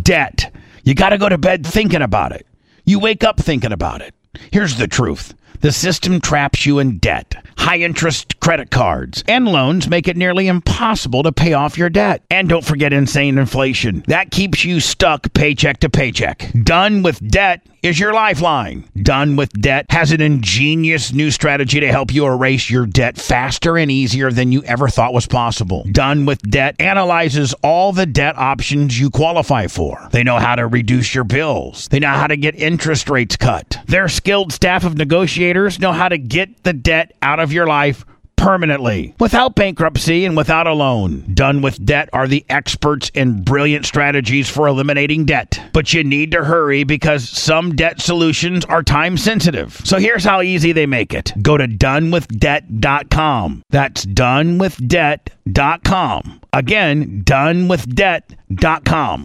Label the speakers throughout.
Speaker 1: Debt. You got to go to bed thinking about it. You wake up thinking about it. Here's the truth. The system traps you in debt. High-interest credit cards and loans make it nearly impossible to pay off your debt. And don't forget insane inflation. That keeps you stuck paycheck to paycheck. Done with Debt is your lifeline. Done with Debt has an ingenious new strategy to help you erase your debt faster and easier than you ever thought was possible. Done with Debt analyzes all the debt options you qualify for. They know how to reduce your bills. They know how to get interest rates cut. Their skilled staff of negotiators know how to get the debt out of your life permanently, without bankruptcy and without a loan. Done with Debt are the experts in brilliant strategies for eliminating debt. But you need to hurry because some debt solutions are time sensitive. So here's how easy they make it. Go to donewithdebt.com. That's donewithdebt.com. Again, donewithdebt.com.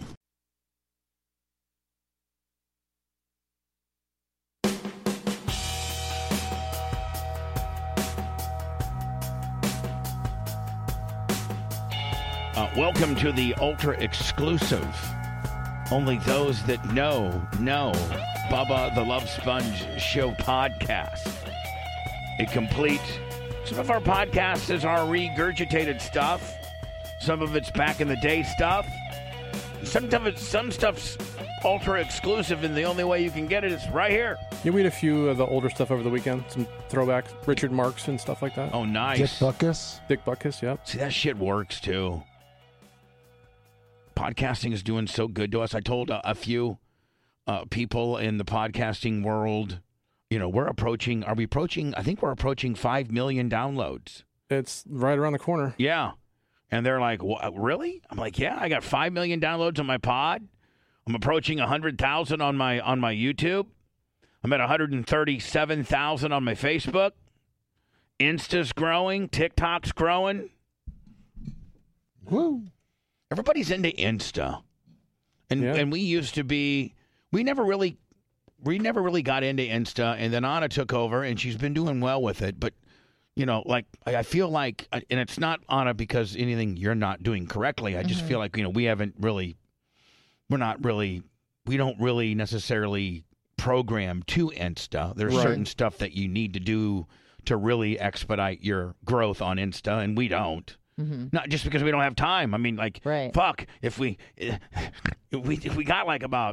Speaker 1: Welcome to the ultra exclusive. Only those that know Bubba the Love Sponge Show podcast. It completes. Some of our podcasts is our regurgitated stuff. Some of it's back in the day stuff. Some stuff's ultra exclusive, and the only way you can get it is right here.
Speaker 2: Yeah, we had a few of the older stuff over the weekend. Some throwbacks, Richard Marx and stuff like that.
Speaker 1: Oh, nice.
Speaker 3: Dick Butkus.
Speaker 2: Dick Butkus, yep.
Speaker 1: See, that shit works too. Podcasting is doing so good to us. I told a few people in the podcasting world, you know, I think we're approaching 5 million downloads.
Speaker 2: It's right around the corner.
Speaker 1: Yeah. And they're like, really? I'm like, yeah, I got 5 million downloads on my pod. I'm approaching 100,000 on my YouTube. I'm at 137,000 on my Facebook. Insta's growing. TikTok's growing.
Speaker 3: Woo.
Speaker 1: Everybody's into Insta. And we used to be, we never really got into Insta, and then Anna took over, and she's been doing well with it. But, you know, like, I feel like, and it's not, Anna, because anything you're not doing correctly. I just feel like, you know, we don't really necessarily program to Insta. There's certain stuff that you need to do to really expedite your growth on Insta, and we don't. Not just because we don't have time. I mean, like, fuck, if we got like about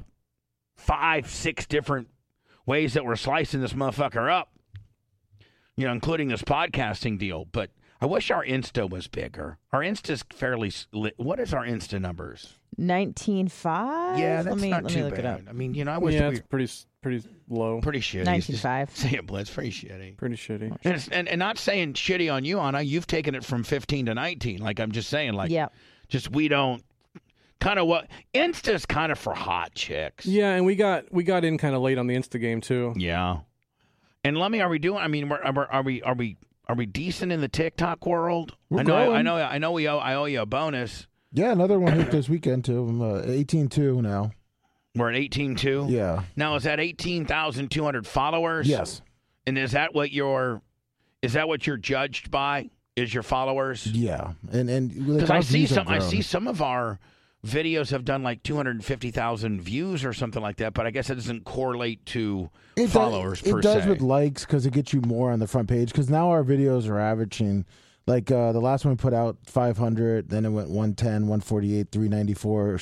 Speaker 1: 5-6 different ways that we're slicing this motherfucker up, you know, including this podcasting deal. But I wish our Insta was bigger. Our Insta's fairly what is our Insta numbers?
Speaker 4: 19.5?
Speaker 1: Yeah, that's not too
Speaker 4: look
Speaker 1: bad.
Speaker 4: it up.
Speaker 1: I mean, you know, I wish
Speaker 2: it's pretty low.
Speaker 1: Pretty shitty.
Speaker 4: 19.5.
Speaker 1: Say it, Blitz. Pretty shitty.
Speaker 2: Pretty shitty.
Speaker 1: And not saying shitty on you, Anna. You've taken it from 15 to 19. Like, I'm just saying, like, just we don't kind of what Insta's kind of for hot chicks.
Speaker 2: Yeah, and we got in kind of late on the Insta game too.
Speaker 1: Yeah. And let me, are we doing? I mean, are we decent in the TikTok world?
Speaker 3: We're
Speaker 1: I
Speaker 3: growing.
Speaker 1: know. I owe you a bonus.
Speaker 3: Yeah, another one hit this weekend too. I'm 18.2 now.
Speaker 1: We're at 18.2.
Speaker 3: Yeah.
Speaker 1: Now is that 18,200 followers?
Speaker 3: Yes.
Speaker 1: And is that what you're judged by? Is your followers?
Speaker 3: Yeah. And
Speaker 1: because I see some of our videos have done like 250,000 views or something like that, but I guess it doesn't correlate to followers per se.
Speaker 3: It does with likes because it gets you more on the front page. Because now our videos are averaging, like the last one we put out 500, then it went 110, 148, 394,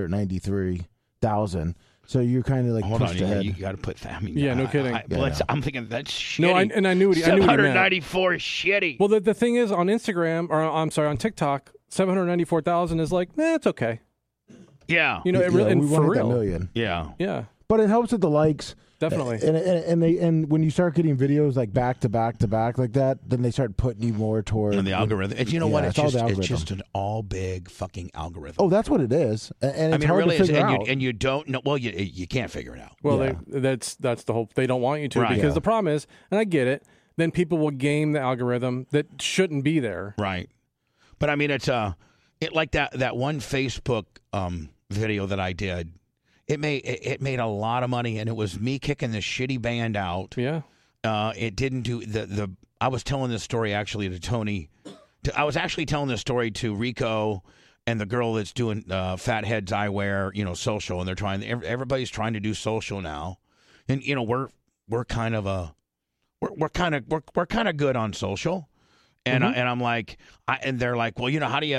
Speaker 3: 793,000. So you're kind of like pushed ahead.
Speaker 1: You got to put that. I mean,
Speaker 2: no kidding.
Speaker 1: I'm thinking that's shitty.
Speaker 2: No, and I knew what he
Speaker 1: 794 is shitty.
Speaker 2: Well, the thing is, on Instagram, or I'm sorry, on TikTok, 794,000 is like, it's okay.
Speaker 1: Yeah.
Speaker 2: You know, it really,
Speaker 3: we
Speaker 2: and for
Speaker 3: wanted that
Speaker 2: real.
Speaker 3: million.
Speaker 1: Yeah.
Speaker 2: Yeah.
Speaker 3: But it helps with the likes.
Speaker 2: Definitely.
Speaker 3: And when you start getting videos like back to back to back like that, then they start putting you more toward
Speaker 1: the algorithm. And you know what? It's
Speaker 3: all
Speaker 1: just an all big fucking algorithm.
Speaker 3: Oh, that's what it is. And it's
Speaker 1: it
Speaker 3: hard
Speaker 1: really
Speaker 3: to figure out.
Speaker 1: And you don't know. Well, you can't figure it out.
Speaker 2: Well, that's the whole. They don't want you to because the problem is, and I get it. Then people will game the algorithm that shouldn't be there.
Speaker 1: Right. But I mean, it's like that one Facebook video that I did. It made a lot of money, and it was me kicking this shitty band out.
Speaker 2: Yeah.
Speaker 1: It didn't do the. I was telling this story actually to Tony. I was actually telling this story to Rico and the girl that's doing Fatheads Eyewear, social, and they're trying. Everybody's trying to do social now, and we're kind of we're kind of good on social. And and I'm like, and they're like, well, how do you,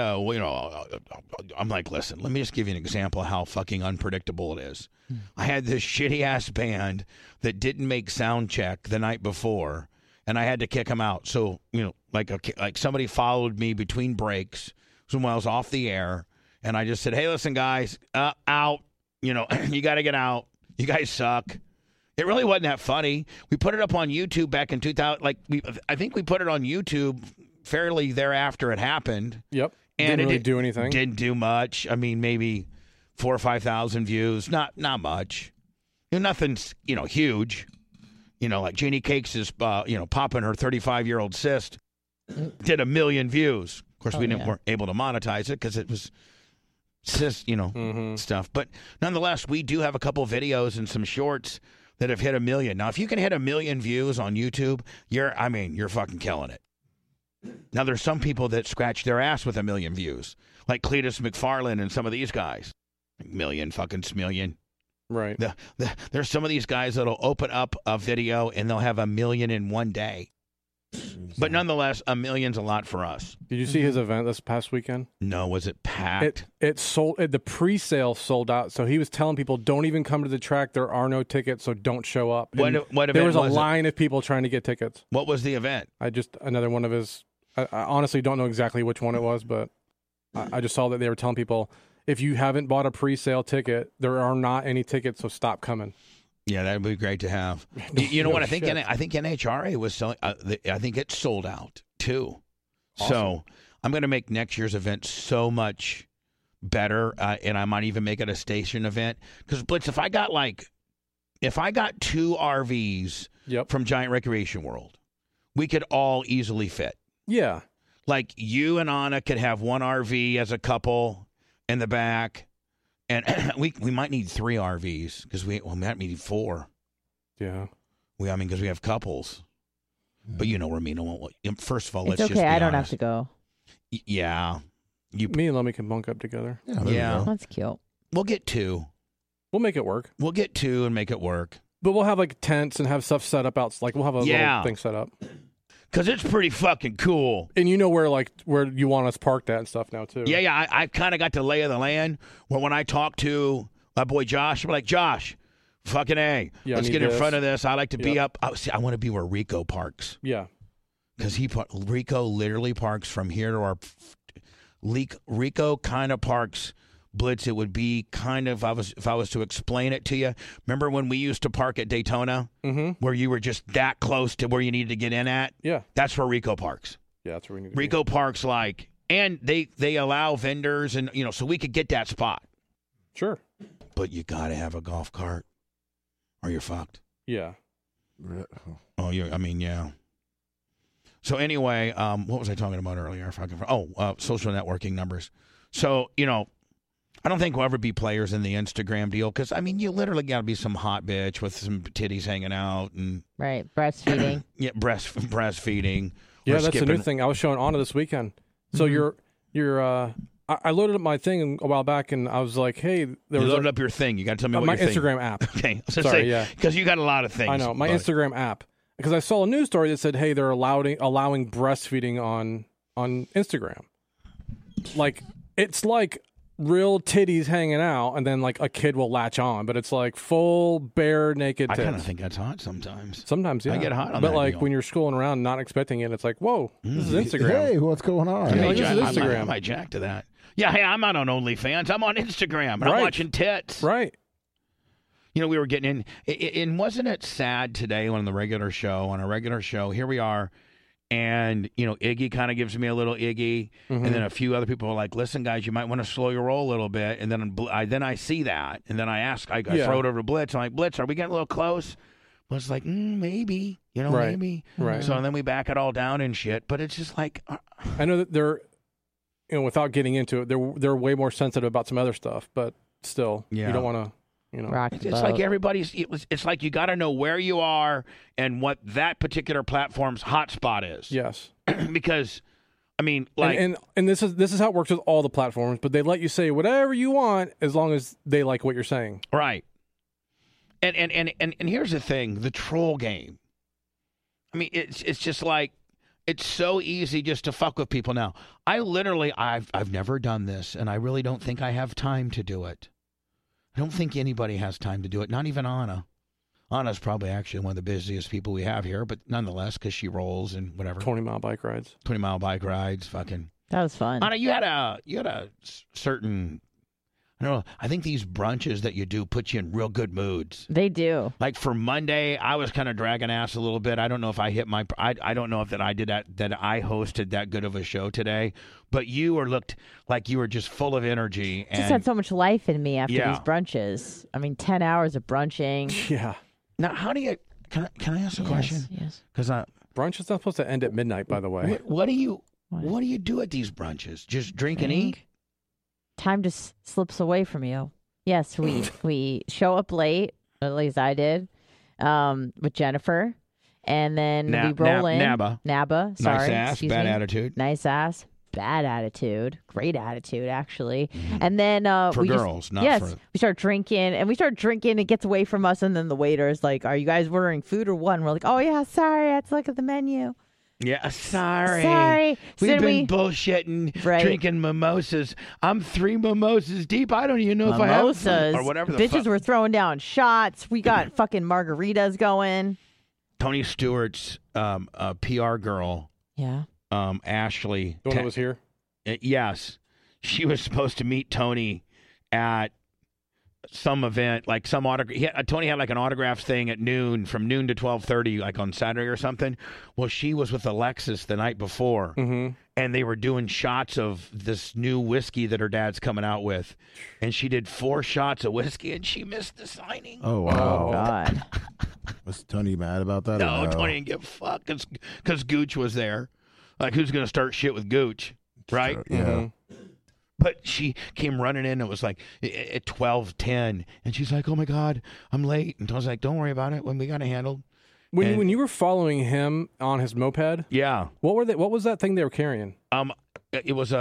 Speaker 1: I'm like, listen, let me just give you an example of how fucking unpredictable it is. I had this shitty ass band that didn't make sound check the night before, and I had to kick them out. So like somebody followed me between breaks when I was off the air, and I just said, hey, listen, guys, out. You got to get out. You guys suck. It really wasn't that funny. We put it up on YouTube back in 2000. I think we put it on YouTube fairly thereafter it happened.
Speaker 2: Yep.
Speaker 1: And
Speaker 2: didn't really do anything.
Speaker 1: Didn't do much. I mean, maybe 4,000 or 5,000 views. Not much. Nothing's huge. Like Jeannie Cakes is popping her 35-year-old cyst. Did 1 million views. Of course, weren't able to monetize it because it was cyst, stuff. But nonetheless, we do have a couple videos and some shorts that have hit 1 million. Now, if you can hit 1 million views on YouTube, you're fucking killing it. Now, there's some people that scratch their ass with 1 million views, like Cletus McFarland and some of these guys. Million.
Speaker 2: Right.
Speaker 1: There's some of these guys that'll open up a video and they'll have 1 million in one day. But nonetheless, 1 million's a lot for us.
Speaker 2: Did you see his event this past weekend?
Speaker 1: No, was it packed?
Speaker 2: It sold. The pre-sale sold out. So he was telling people, "Don't even come to the track. There are no tickets, so don't show up."
Speaker 1: What event
Speaker 2: there was a
Speaker 1: was
Speaker 2: line of people trying to get tickets.
Speaker 1: What was the event?
Speaker 2: Another one of his. I honestly don't know exactly which one it was, but I just saw that they were telling people, if you haven't bought a pre-sale ticket, there are not any tickets, so stop coming.
Speaker 1: Yeah, that would be great to have. You know what? I think NHRA was selling. I think it sold out too. Awesome. So I'm going to make next year's event so much better, and I might even make it a station event. Because Blitz, if I got 2 RVs from Giant Recreation World, we could all easily fit.
Speaker 2: Yeah,
Speaker 1: like you and Anna could have 1 RV as a couple in the back. And we might need 3 RVs because we might need 4.
Speaker 2: Yeah.
Speaker 1: Because we have couples. But where first of all,
Speaker 4: it's
Speaker 1: let's
Speaker 4: okay.
Speaker 1: just be
Speaker 4: I don't
Speaker 1: honest.
Speaker 4: have to go.
Speaker 1: Yeah.
Speaker 2: Me and Lemmy can bunk up together.
Speaker 1: Yeah.
Speaker 4: That's cute.
Speaker 1: We'll get 2.
Speaker 2: We'll make it work.
Speaker 1: We'll get 2 and make it work.
Speaker 2: But we'll have tents and have stuff set up out. We'll have a little thing set up.
Speaker 1: Because it's pretty fucking cool.
Speaker 2: And where you want us parked at and stuff now, too.
Speaker 1: Yeah. I kind of got the lay of the land where when I talk to my boy Josh, I'm like, Josh, fucking A. Let's get in front of this. I like to be up. I want to be where Rico parks.
Speaker 2: Yeah.
Speaker 1: Because Rico literally parks from here to our... Rico kind of parks... Blitz, it would be kind of, if I was to explain it to you, remember when we used to park at Daytona, where you were just that close to where you needed to get in at?
Speaker 2: Yeah.
Speaker 1: That's where Rico parks.
Speaker 2: Yeah, that's where we need to
Speaker 1: Rico parks and they allow vendors and, so we could get that spot.
Speaker 2: Sure.
Speaker 1: But you got to have a golf cart or you're fucked.
Speaker 2: Yeah.
Speaker 1: Oh, yeah. So anyway, what was I talking about earlier? Social networking numbers. So, I don't think we'll ever be players in the Instagram deal because, you literally got to be some hot bitch with some titties hanging out. And
Speaker 4: right, breastfeeding.
Speaker 1: Yeah, breastfeeding.
Speaker 2: Yeah, that's a new thing. I was showing Anna this weekend. So I loaded up my thing a while back and I was like, hey.
Speaker 1: You loaded up your thing. You got to tell me what
Speaker 2: my
Speaker 1: your
Speaker 2: Instagram
Speaker 1: thing.
Speaker 2: app.
Speaker 1: Okay.
Speaker 2: Sorry, yeah.
Speaker 1: Because you got a lot of things.
Speaker 2: I know. My Instagram app. Because I saw a news story that said, hey, they're allowing breastfeeding on Instagram. It's like real titties hanging out, and then a kid will latch on, but it's full bare naked tits.
Speaker 1: I kind of think that's hot sometimes.
Speaker 2: Sometimes, yeah.
Speaker 1: I get hot on
Speaker 2: that.
Speaker 1: But
Speaker 2: deal. When you're scrolling around not expecting it, it's whoa, this is Instagram.
Speaker 3: Hey, what's going on?
Speaker 2: This is Instagram.
Speaker 1: I might jack to that. Yeah, hey, I'm not on OnlyFans. I'm on Instagram, and I'm watching tits.
Speaker 2: Right.
Speaker 1: We were getting in, and wasn't it sad today on a regular show, here we are, and, Iggy kind of gives me a little Iggy, and then a few other people are like, listen, guys, you might want to slow your roll a little bit, and then I see that, and then I throw it over to Blitz, I'm like, Blitz, are we getting a little close? Blitz is like, maybe, maybe.
Speaker 2: Right.
Speaker 1: So then we back it all down and shit, but it's just like...
Speaker 2: I know that they're, without getting into it, they're way more sensitive about some other stuff, but still, you don't want to...
Speaker 1: It's like everybody's. It's like you got to know where you are and what that particular platform's hotspot is.
Speaker 2: Yes,
Speaker 1: because I mean, like,
Speaker 2: and this is how it works with all the platforms, but they let you say whatever you want as long as they like what you're saying.
Speaker 1: right. And here's the thing, the troll game. I mean, it's just like, it's so easy just to fuck with people now. I've never done this, and I really don't think I have time to do it. I don't think anybody has time to do it, not even Anna. Anna's probably actually one of the busiest people we have here, but nonetheless, because she rolls and whatever.
Speaker 2: 20-mile bike rides.
Speaker 1: 20-mile bike rides, fucking.
Speaker 4: That was fun.
Speaker 1: Anna, you had a certain, I don't know, I think these brunches that you do put you in real good moods.
Speaker 4: They do.
Speaker 1: Like for Monday, I was kind of dragging ass a little bit. I don't know if I hit my, I don't know if that I did that I hosted that good of a show today, but you looked like you were just full of energy. And
Speaker 4: Just had so much life in me after
Speaker 1: Yeah.
Speaker 4: these brunches. I mean, 10 hours of brunching.
Speaker 2: Yeah.
Speaker 1: now, how do you, can I ask a question?
Speaker 4: Yes.
Speaker 1: Because
Speaker 2: Brunch is not supposed to end at midnight, by the way.
Speaker 1: what do you do at these brunches? Just drink and eat?
Speaker 4: Time just slips away from you. Yes, we show up late, at least I did, with Jennifer, and then we roll in. Naba, sorry.
Speaker 1: Nice ass,
Speaker 4: excuse
Speaker 1: bad
Speaker 4: me.
Speaker 1: attitude.
Speaker 4: Nice ass, bad attitude, great attitude, actually. And then
Speaker 1: For
Speaker 4: we
Speaker 1: girls, not
Speaker 4: yes,
Speaker 1: for...
Speaker 4: we start drinking, it gets away from us, and then the waiter's like, "Are you guys ordering food or what?" And we're like, "Oh yeah, sorry, I had to look at the menu."
Speaker 1: Yeah, sorry.
Speaker 4: Sorry. So
Speaker 1: We've
Speaker 4: then
Speaker 1: been bullshitting,
Speaker 4: Right.
Speaker 1: drinking mimosas. I'm 3 mimosas deep. I don't even know if I have
Speaker 4: Mimosas.
Speaker 1: or whatever the
Speaker 4: Bitches
Speaker 1: fuck.
Speaker 4: were throwing down shots. We got fucking margaritas going.
Speaker 1: Tony Stewart's PR girl,
Speaker 4: Yeah.
Speaker 1: Ashley.
Speaker 2: The one that was here?
Speaker 1: Yes, she was supposed to meet Tony at some event, like some autograph. Tony had like an autograph thing at noon, from noon to 12:30, like on Saturday or something. Well, she was with Alexis the night before, and they were doing shots of this new whiskey that her dad's coming out with, and she did 4 shots of whiskey, and she missed the signing.
Speaker 3: Oh wow!
Speaker 4: God.
Speaker 3: Was Tony mad about that?
Speaker 1: No,
Speaker 3: or no?
Speaker 1: Tony didn't give a fuck because Gooch was there. Like, who's gonna start shit with Gooch, right?
Speaker 3: Yeah.
Speaker 1: But she came running in. It was like at 12:10, and she's like, "Oh my God, I'm late." And Tony's like, "Don't worry about it. When we got it handled."
Speaker 2: When you were following him on his moped,
Speaker 1: Yeah.
Speaker 2: what was that thing they were carrying?
Speaker 1: It was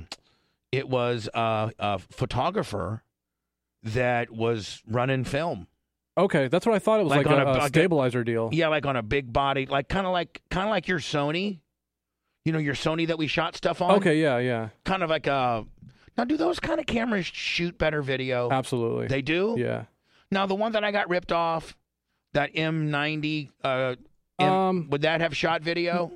Speaker 1: a photographer that was running film.
Speaker 2: Okay, that's what I thought. It was
Speaker 1: Like
Speaker 2: like,
Speaker 1: on
Speaker 2: a stabilizer deal.
Speaker 1: Yeah, like on a big body, like kind of like your Sony. You know, your Sony that we shot stuff on.
Speaker 2: Okay, yeah.
Speaker 1: Kind of like a. Now, do those kind of cameras shoot better video?
Speaker 2: Absolutely.
Speaker 1: They do?
Speaker 2: Yeah.
Speaker 1: Now, the one that I got ripped off, that M90, would that have shot video?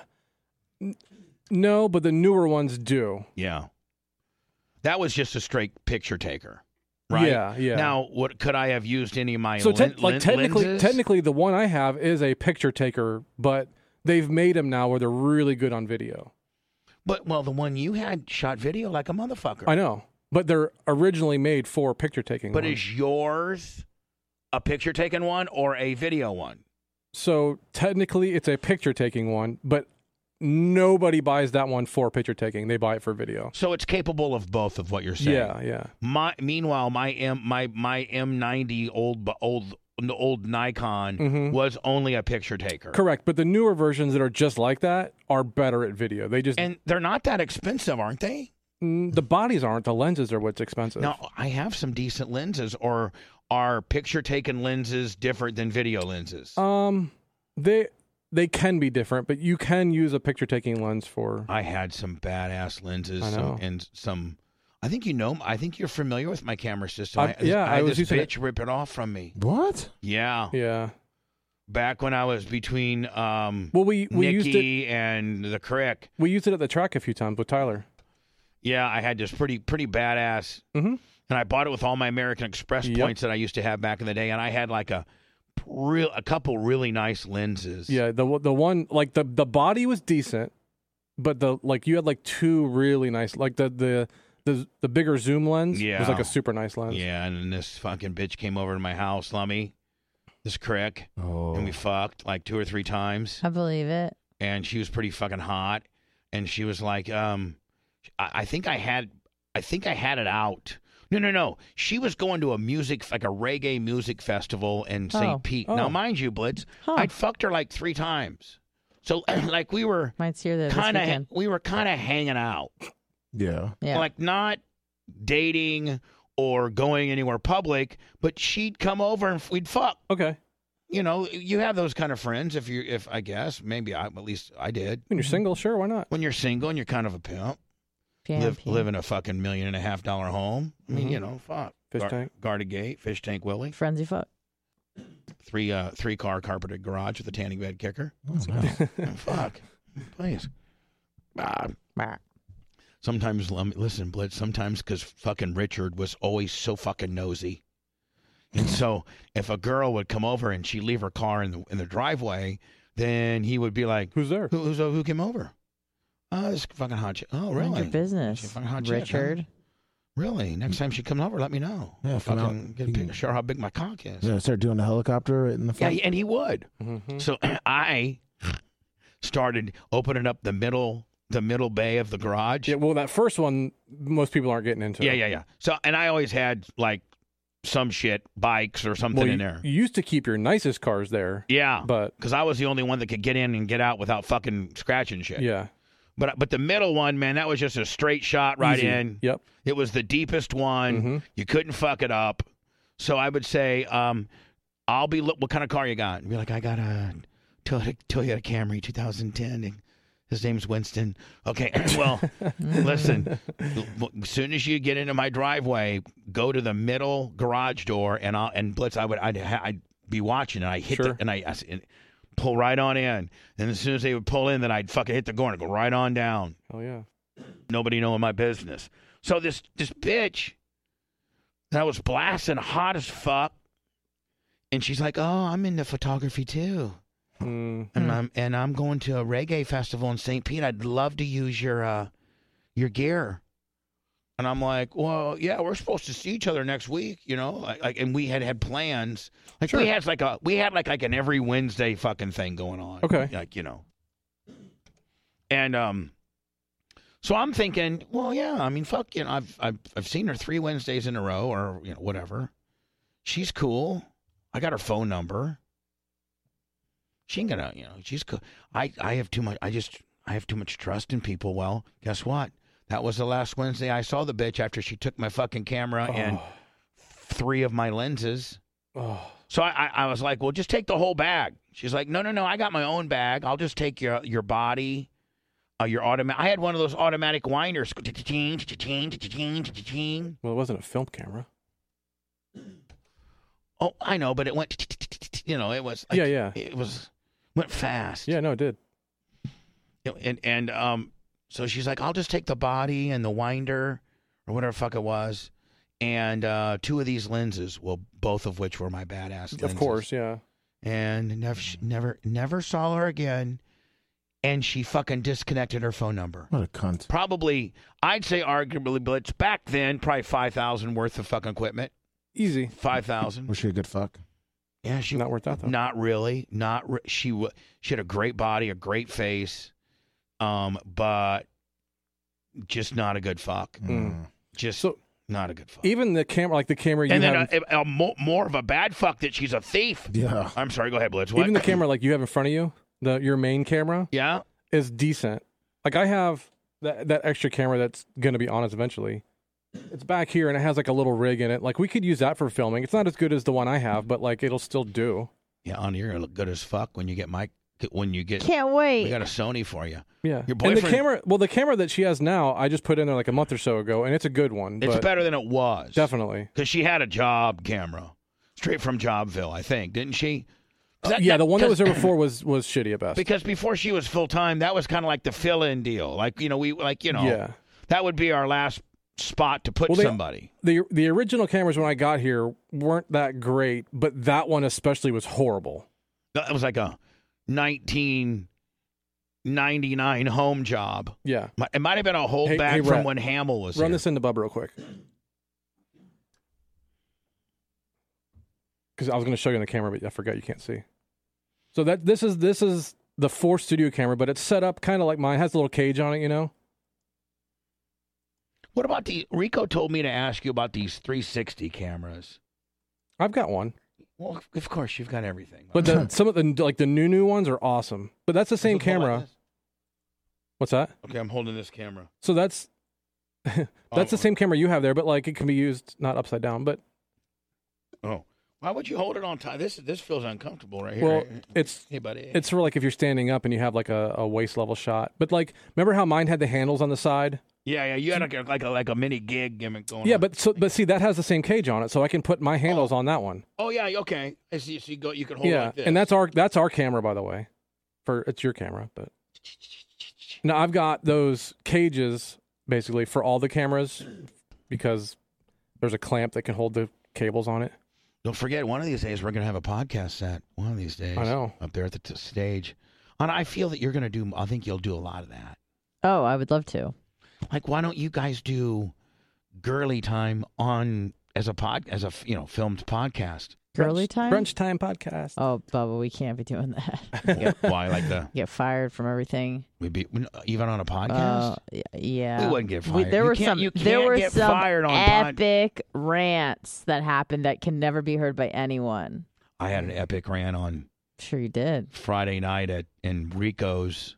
Speaker 2: No, but the newer ones do.
Speaker 1: Yeah. That was just a straight picture taker, right?
Speaker 2: Yeah.
Speaker 1: Now, what could I have used any of my
Speaker 2: So
Speaker 1: lenses?
Speaker 2: technically, the one I have is a picture taker, but they've made them now where they're really good on video.
Speaker 1: But, well, the one you had shot video like a motherfucker.
Speaker 2: I know, but they're originally made for picture taking.
Speaker 1: But
Speaker 2: ones.
Speaker 1: is yours a picture taking one or a video one?
Speaker 2: So technically, it's a picture taking one, but nobody buys that one for picture taking. They buy it for video.
Speaker 1: So it's capable of both of what you're saying.
Speaker 2: Yeah.
Speaker 1: Meanwhile, my M90 old Nikon was only a picture taker.
Speaker 2: Correct, but the newer versions that are just like that are better at video.
Speaker 1: And they're not that expensive, aren't they?
Speaker 2: The bodies aren't. The lenses are what's expensive.
Speaker 1: Now, I have some decent lenses. Or are picture taken lenses different than video lenses?
Speaker 2: They can be different, but you can use a picture taking lens for.
Speaker 1: I had some badass lenses.
Speaker 2: I know.
Speaker 1: I think I think you're familiar with my camera system.
Speaker 2: I was
Speaker 1: this
Speaker 2: using
Speaker 1: bitch rip it off from me.
Speaker 3: What?
Speaker 1: Yeah.
Speaker 2: Yeah.
Speaker 1: Back when I was between
Speaker 2: we used it.
Speaker 1: Nikki and the Crick.
Speaker 2: We used it at the track a few times with Tyler.
Speaker 1: Yeah, I had this pretty badass.
Speaker 2: Mm-hmm.
Speaker 1: And I bought it with all my American Express points that I used to have back in the day, and I had like a couple really nice lenses.
Speaker 2: Yeah, the one like the body was decent, but you had like 2 really nice, like the bigger zoom lens was like a super nice lens.
Speaker 1: Yeah, and then this fucking bitch came over to my house, Lummy, this Crick, and we fucked like 2 or 3 times.
Speaker 4: I believe it.
Speaker 1: And she was pretty fucking hot, and she was like, I think I had it out. No. She was going to a reggae music festival in St. Pete.
Speaker 2: Oh.
Speaker 1: Now, mind you, Blitz, I'd fucked her like 3 times. So like we were
Speaker 4: Might see her there
Speaker 1: kind
Speaker 4: this weekend.
Speaker 1: of hanging out.
Speaker 3: Yeah.
Speaker 1: Like not dating or going anywhere public, but she'd come over and we'd fuck.
Speaker 2: Okay.
Speaker 1: You know, you have those kind of friends if I guess, maybe at least I did.
Speaker 2: When you're single, sure, why not?
Speaker 1: When you're single and you're kind of a pimp. Live in a fucking $1.5 million home. I mean, you know, fuck.
Speaker 2: Fish tank.
Speaker 1: Guarded gate, fish tank Willie.
Speaker 4: Frenzy fuck.
Speaker 1: 3-car carpeted garage with a tanning bed kicker.
Speaker 3: Oh, wow.
Speaker 1: Fuck. Please. Sometimes, listen, Blitz, sometimes because fucking Richard was always so fucking nosy. And so if a girl would come over and she'd leave her car in the driveway, then he would be like,
Speaker 2: Who's there?
Speaker 1: Who came over? This fucking hot chick. Oh, really?
Speaker 4: Mind your business, Richard.
Speaker 1: Huh? Really? Next time she comes over, let me know.
Speaker 3: Yeah,
Speaker 1: show her how big my cock is.
Speaker 3: Yeah, start doing the helicopter in the front.
Speaker 1: Yeah, and he would.
Speaker 2: Mm-hmm.
Speaker 1: So I started opening up the middle bay of the garage.
Speaker 2: Yeah, well, that first one, most people aren't getting into.
Speaker 1: Yeah. So, and I always had like some shit, bikes or something in there.
Speaker 2: You used to keep your nicest cars there.
Speaker 1: Yeah,
Speaker 2: but
Speaker 1: because I was the only one that could get in and get out without fucking scratching shit.
Speaker 2: Yeah.
Speaker 1: But the middle one, man, that was just a straight shot right
Speaker 2: Easy.
Speaker 1: in.
Speaker 2: Yep.
Speaker 1: It was the deepest one.
Speaker 2: Mm-hmm.
Speaker 1: You couldn't fuck it up. So I would say, I'll be, what kind of car you got? And be like, I got a Toyota Camry 2010. His name's Winston. Okay, well, listen, as soon as you get into my driveway, go to the middle garage door, and Blitz, I'd be watching, and I hit
Speaker 2: Sure.
Speaker 1: and pull right on in. And as soon as they would pull in, then I'd fucking hit the door and go right on down.
Speaker 2: Oh, yeah.
Speaker 1: Nobody knowing my business. So this bitch that was blasting hot as fuck, and she's like, "Oh, I'm into photography too, and I'm going to a reggae festival in St. Pete. I'd love to use your gear." And I'm like, "Well, yeah, we're supposed to see each other next week, you know." Like, and we had plans. Like,
Speaker 2: sure.
Speaker 1: we had like an every Wednesday fucking thing going on.
Speaker 2: Okay.
Speaker 1: Like, you know. And so I'm thinking, well, yeah, I mean, fuck, you know, I've seen her 3 Wednesdays in a row, or you know, whatever. She's cool. I got her phone number. She ain't gonna, you know, she's cool. I have too much. I have too much trust in people. Well, guess what? That was the last Wednesday I saw the bitch after she took my fucking camera and 3 of my lenses.
Speaker 2: Oh.
Speaker 1: So I was like, well, just take the whole bag. She's like, no, I got my own bag. I'll just take your body, your automatic. I had one of those automatic winders.
Speaker 2: Well, it wasn't a film camera.
Speaker 1: Oh, I know, but it went, you know, it was. Like,
Speaker 2: yeah.
Speaker 1: It went fast.
Speaker 2: Yeah, no, it did.
Speaker 1: And so she's like, I'll just take the body and the winder or whatever the fuck it was, and 2 of these lenses. Well, both of which were my badass lenses.
Speaker 2: Of course, yeah.
Speaker 1: And never saw her again. And she fucking disconnected her phone number.
Speaker 3: What a cunt.
Speaker 1: Probably, I'd say arguably, Blitz, back then, probably $5,000 worth of fucking equipment.
Speaker 2: Easy.
Speaker 1: 5,000.
Speaker 3: Was she a good fuck?
Speaker 1: Yeah, she
Speaker 2: not worth that though.
Speaker 1: Not really. She had a great body, a great face, but just not a good fuck. Just not a good fuck.
Speaker 2: Even the camera, like the camera you
Speaker 1: and
Speaker 2: have,
Speaker 1: then more of a bad fuck that she's a thief.
Speaker 3: Yeah.
Speaker 1: I'm sorry. Go ahead, Blitz. What?
Speaker 2: even the camera like you have in front of you, your main camera,
Speaker 1: Yeah.
Speaker 2: is decent. Like I have that extra camera that's going to be on us eventually. It's back here and it has like a little rig in it. Like we could use that for filming. It's not as good as the one I have, but like it'll still do.
Speaker 1: Yeah, on you're gonna look good as fuck when you get
Speaker 4: Can't wait.
Speaker 1: We got a Sony for you.
Speaker 2: Yeah.
Speaker 1: Your boyfriend.
Speaker 2: And the camera that she has now, I just put in there like a month or so ago, and it's a good one.
Speaker 1: It's
Speaker 2: but
Speaker 1: better than it was.
Speaker 2: definitely.
Speaker 1: Because she had a job camera, straight from Jobville, I think, didn't she?
Speaker 2: The one that was there before was shitty at best.
Speaker 1: Because before she was full time, that was kind of like the fill-in deal. Like
Speaker 2: Yeah.
Speaker 1: that would be our last spot to put somebody.
Speaker 2: The original cameras when I got here weren't that great, but that one especially was horrible.
Speaker 1: It was like a 1999 home job.
Speaker 2: Yeah.
Speaker 1: It might have been a holdback from when Hamill was
Speaker 2: Run
Speaker 1: here.
Speaker 2: this into Bub real quick. Because I was going to show you on the camera, but I forgot you can't see. So this is the 4 studio camera, but it's set up kind of like mine. It has a little cage on it, you know?
Speaker 1: What about Rico told me to ask you about these 360 cameras.
Speaker 2: I've got one.
Speaker 1: Well, of course you've got everything.
Speaker 2: But some of the the new ones are awesome. But that's the same camera. Like what's that?
Speaker 1: Okay, I'm holding this camera.
Speaker 2: So that's the same camera you have there, but like it can be used not upside down, but.
Speaker 1: Oh. Why would you hold it on time? This feels uncomfortable right here.
Speaker 2: Well, it's
Speaker 1: buddy.
Speaker 2: It's for like if you're standing up and you have like a waist level shot. But like, remember how mine had the handles on the side?
Speaker 1: Yeah. You had like a mini gig gimmick going on.
Speaker 2: Yeah, but see, that has the same cage on it, so I can put my handles on that one.
Speaker 1: Oh yeah, okay. I see. So you can hold it like this.
Speaker 2: And that's our camera, by the way. It's your camera, but now I've got those cages basically for all the cameras because there's a clamp that can hold the cables on it.
Speaker 1: Don't forget, one of these days we're going to have a podcast set. One of these days.
Speaker 2: I know.
Speaker 1: Up there at the stage. And I feel that you're going to do, I think you'll do a lot of that.
Speaker 4: Oh, I would love to. Like,
Speaker 1: why don't you guys do Girly Time as a filmed podcast?
Speaker 4: Girly Time?
Speaker 2: Brunch Time podcast.
Speaker 4: Oh, Bubba, we can't be doing that.
Speaker 1: Why?
Speaker 4: Get fired from everything.
Speaker 1: We'd be even on a podcast.
Speaker 4: Yeah,
Speaker 1: we wouldn't get fired.
Speaker 4: There were some epic rants that happened that can never be heard by anyone.
Speaker 1: I had an epic rant on.
Speaker 4: Sure, you did.
Speaker 1: Friday night in Rico's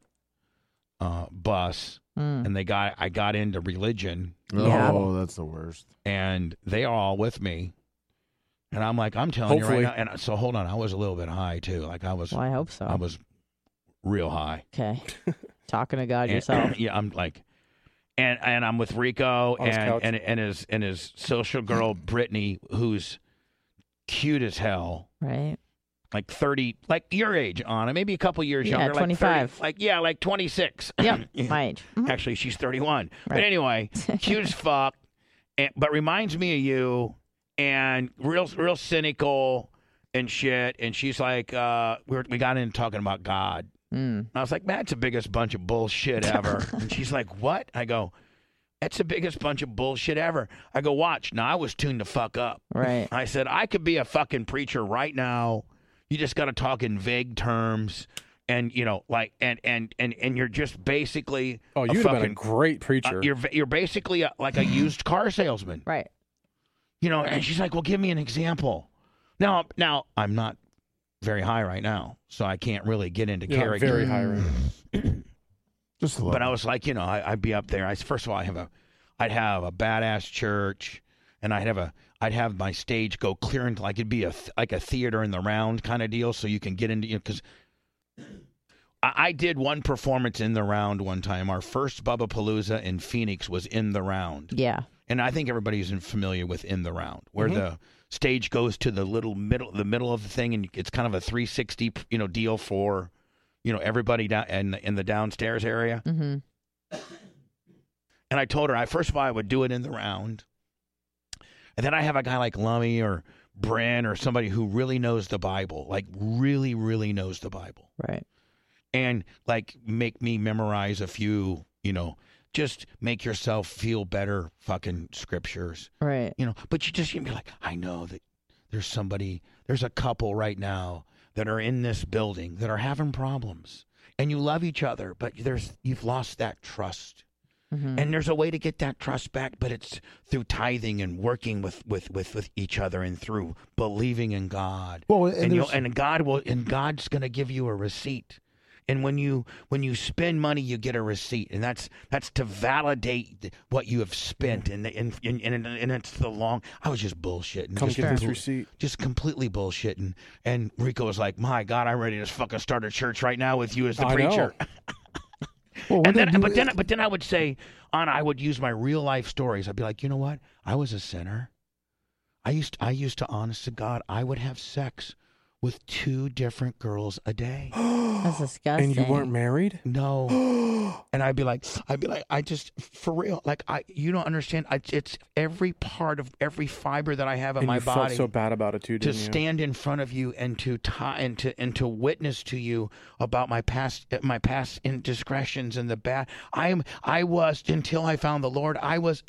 Speaker 1: bus, and I got into religion.
Speaker 3: Oh, that's the worst.
Speaker 1: And they are all with me. And I'm like, I'm telling you right now. And so hold on, I was a little bit high too. Like I was.
Speaker 4: Well, I hope so.
Speaker 1: I was real high.
Speaker 4: Okay, talking to God yourself.
Speaker 1: Yeah, I'm like, and I'm with Rico and his social girl Brittany, who's cute as hell.
Speaker 4: Right.
Speaker 1: Like 30, like your age, Anna, maybe a couple years younger.
Speaker 4: 25.
Speaker 1: Like 26.
Speaker 4: Yep, my age. Mm-hmm.
Speaker 1: Actually, she's 31. Right. But anyway, cute as fuck, but reminds me of you. And real cynical and shit. And she's like, we got into talking about God. I was like, that's the biggest bunch of bullshit ever. And she's like, what? I go, that's the biggest bunch of bullshit ever. I go, watch. Now, I was tuned the fuck up.
Speaker 4: Right.
Speaker 1: I said, I could be a fucking preacher right now. You just got to talk in vague terms. And, and you're just basically
Speaker 2: you'd have been a great preacher.
Speaker 1: You're basically like a used car salesman.
Speaker 4: Right.
Speaker 1: And she's like, well, give me an example. Now, I'm not very high right now, so I can't really get into character.
Speaker 2: Very high right now.
Speaker 3: Just a little.
Speaker 1: But I was like, I'd be up there. First of all, I'd have a badass church, and I'd have my stage go clear into like it'd be like a theater in the round kind of deal, so you can get into because I did one performance in the round one time. Our first Bubba Palooza in Phoenix was in the round.
Speaker 4: Yeah.
Speaker 1: And I think everybody's familiar with in the round, where the stage goes to the middle of the thing, and it's kind of a 360, deal for, everybody down in the downstairs area.
Speaker 4: Mm-hmm.
Speaker 1: And I told her, first of all, I would do it in the round, and then I have a guy like Lummy or Bren or somebody who really knows the Bible, like really, really knows the Bible,
Speaker 4: right? And
Speaker 1: like make me memorize a few, just make yourself feel better fucking scriptures.
Speaker 4: Right.
Speaker 1: But you just be like, I know that there's a couple right now that are in this building that are having problems. And you love each other, but you've lost that trust. Mm-hmm. And there's a way to get that trust back, but it's through tithing and working with each other and through believing in God.
Speaker 3: Well,
Speaker 1: and God's going to give you a receipt. And when you spend money, you get a receipt, and that's to validate what you have spent. And it's the long. I was just bullshitting.
Speaker 2: Come get this receipt.
Speaker 1: Just completely bullshitting. And Rico was like, "My God, I'm ready to fucking start a church right now with you as the preacher."
Speaker 3: Well,
Speaker 1: but then I would say, I would use my real life stories. I'd be like, you know what? I was a sinner. I used to, honest to God, I would have sex with 2 different girls a day.
Speaker 4: That's disgusting.
Speaker 2: And you weren't married?
Speaker 1: No. And I'd be like, I just, for real, like, you don't understand. It's every part of every fiber that I have in my body.
Speaker 2: You felt so bad about it too, didn't you?
Speaker 1: To stand in front of you and to witness to you about my past indiscretions and the bad. I was, until I found the Lord, I was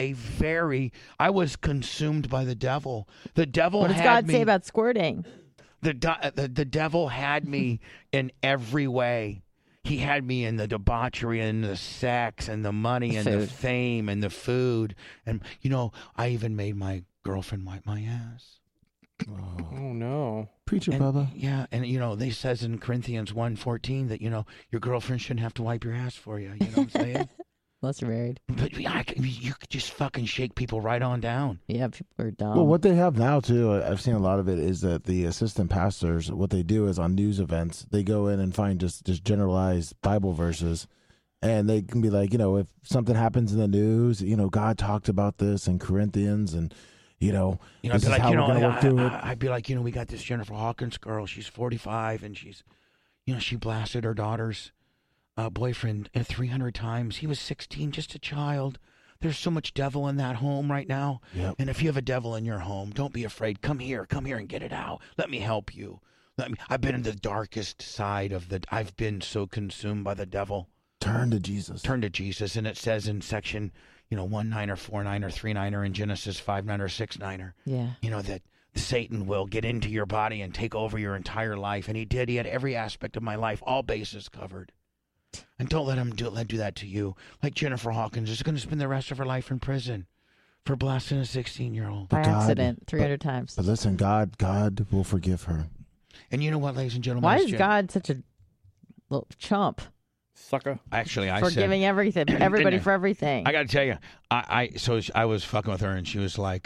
Speaker 1: consumed by the devil. The devil.
Speaker 4: What does God say about squirting?
Speaker 1: The devil had me in every way. He had me in the debauchery and the sex and the money and the fame and the food. And, I even made my girlfriend wipe my ass.
Speaker 2: Oh no.
Speaker 3: Preach it, Bubba.
Speaker 1: Yeah, and they says in Corinthians 1:14 that your girlfriend shouldn't have to wipe your ass for you. You know what I'm saying?
Speaker 4: Unless you're married.
Speaker 1: But you could just fucking shake people right on down.
Speaker 4: Yeah, people are dumb.
Speaker 3: Well, what they have now too, I've seen a lot of it, is that the assistant pastors, what they do is on news events, they go in and find just generalized Bible verses, and they can be like, if something happens in the news, God talked about this in Corinthians, and this is how we're going to work through it.
Speaker 1: I'd be like, we got this Jennifer Hawkins girl. She's 45, and she's, she blasted her daughter's boyfriend 300 times. He was 16, just a child. There's so much devil in that home right now.
Speaker 3: Yep.
Speaker 1: And if you have a devil in your home, don't be afraid. Come here and get it out. Let me help you. I've been in the darkest side of I've been so consumed by the devil.
Speaker 3: Turn to Jesus.
Speaker 1: And it says in section, 1-9 or 4-9 or 3-9 or in Genesis 5-9 or 6-9.
Speaker 4: Yeah.
Speaker 1: That Satan will get into your body and take over your entire life. And he did. He had every aspect of my life, all bases covered. And don't let him do that to you. Like Jennifer Hawkins is going to spend the rest of her life in prison for blasting a 16-year-old.
Speaker 4: By accident, 300 times.
Speaker 3: But listen, God will forgive her.
Speaker 1: And you know what, ladies and gentlemen?
Speaker 4: Why is God such a little chump?
Speaker 2: Sucker.
Speaker 1: Actually, I
Speaker 4: forgiving everything, everybody for everything.
Speaker 1: I got to tell you, I was fucking with her, and she was like,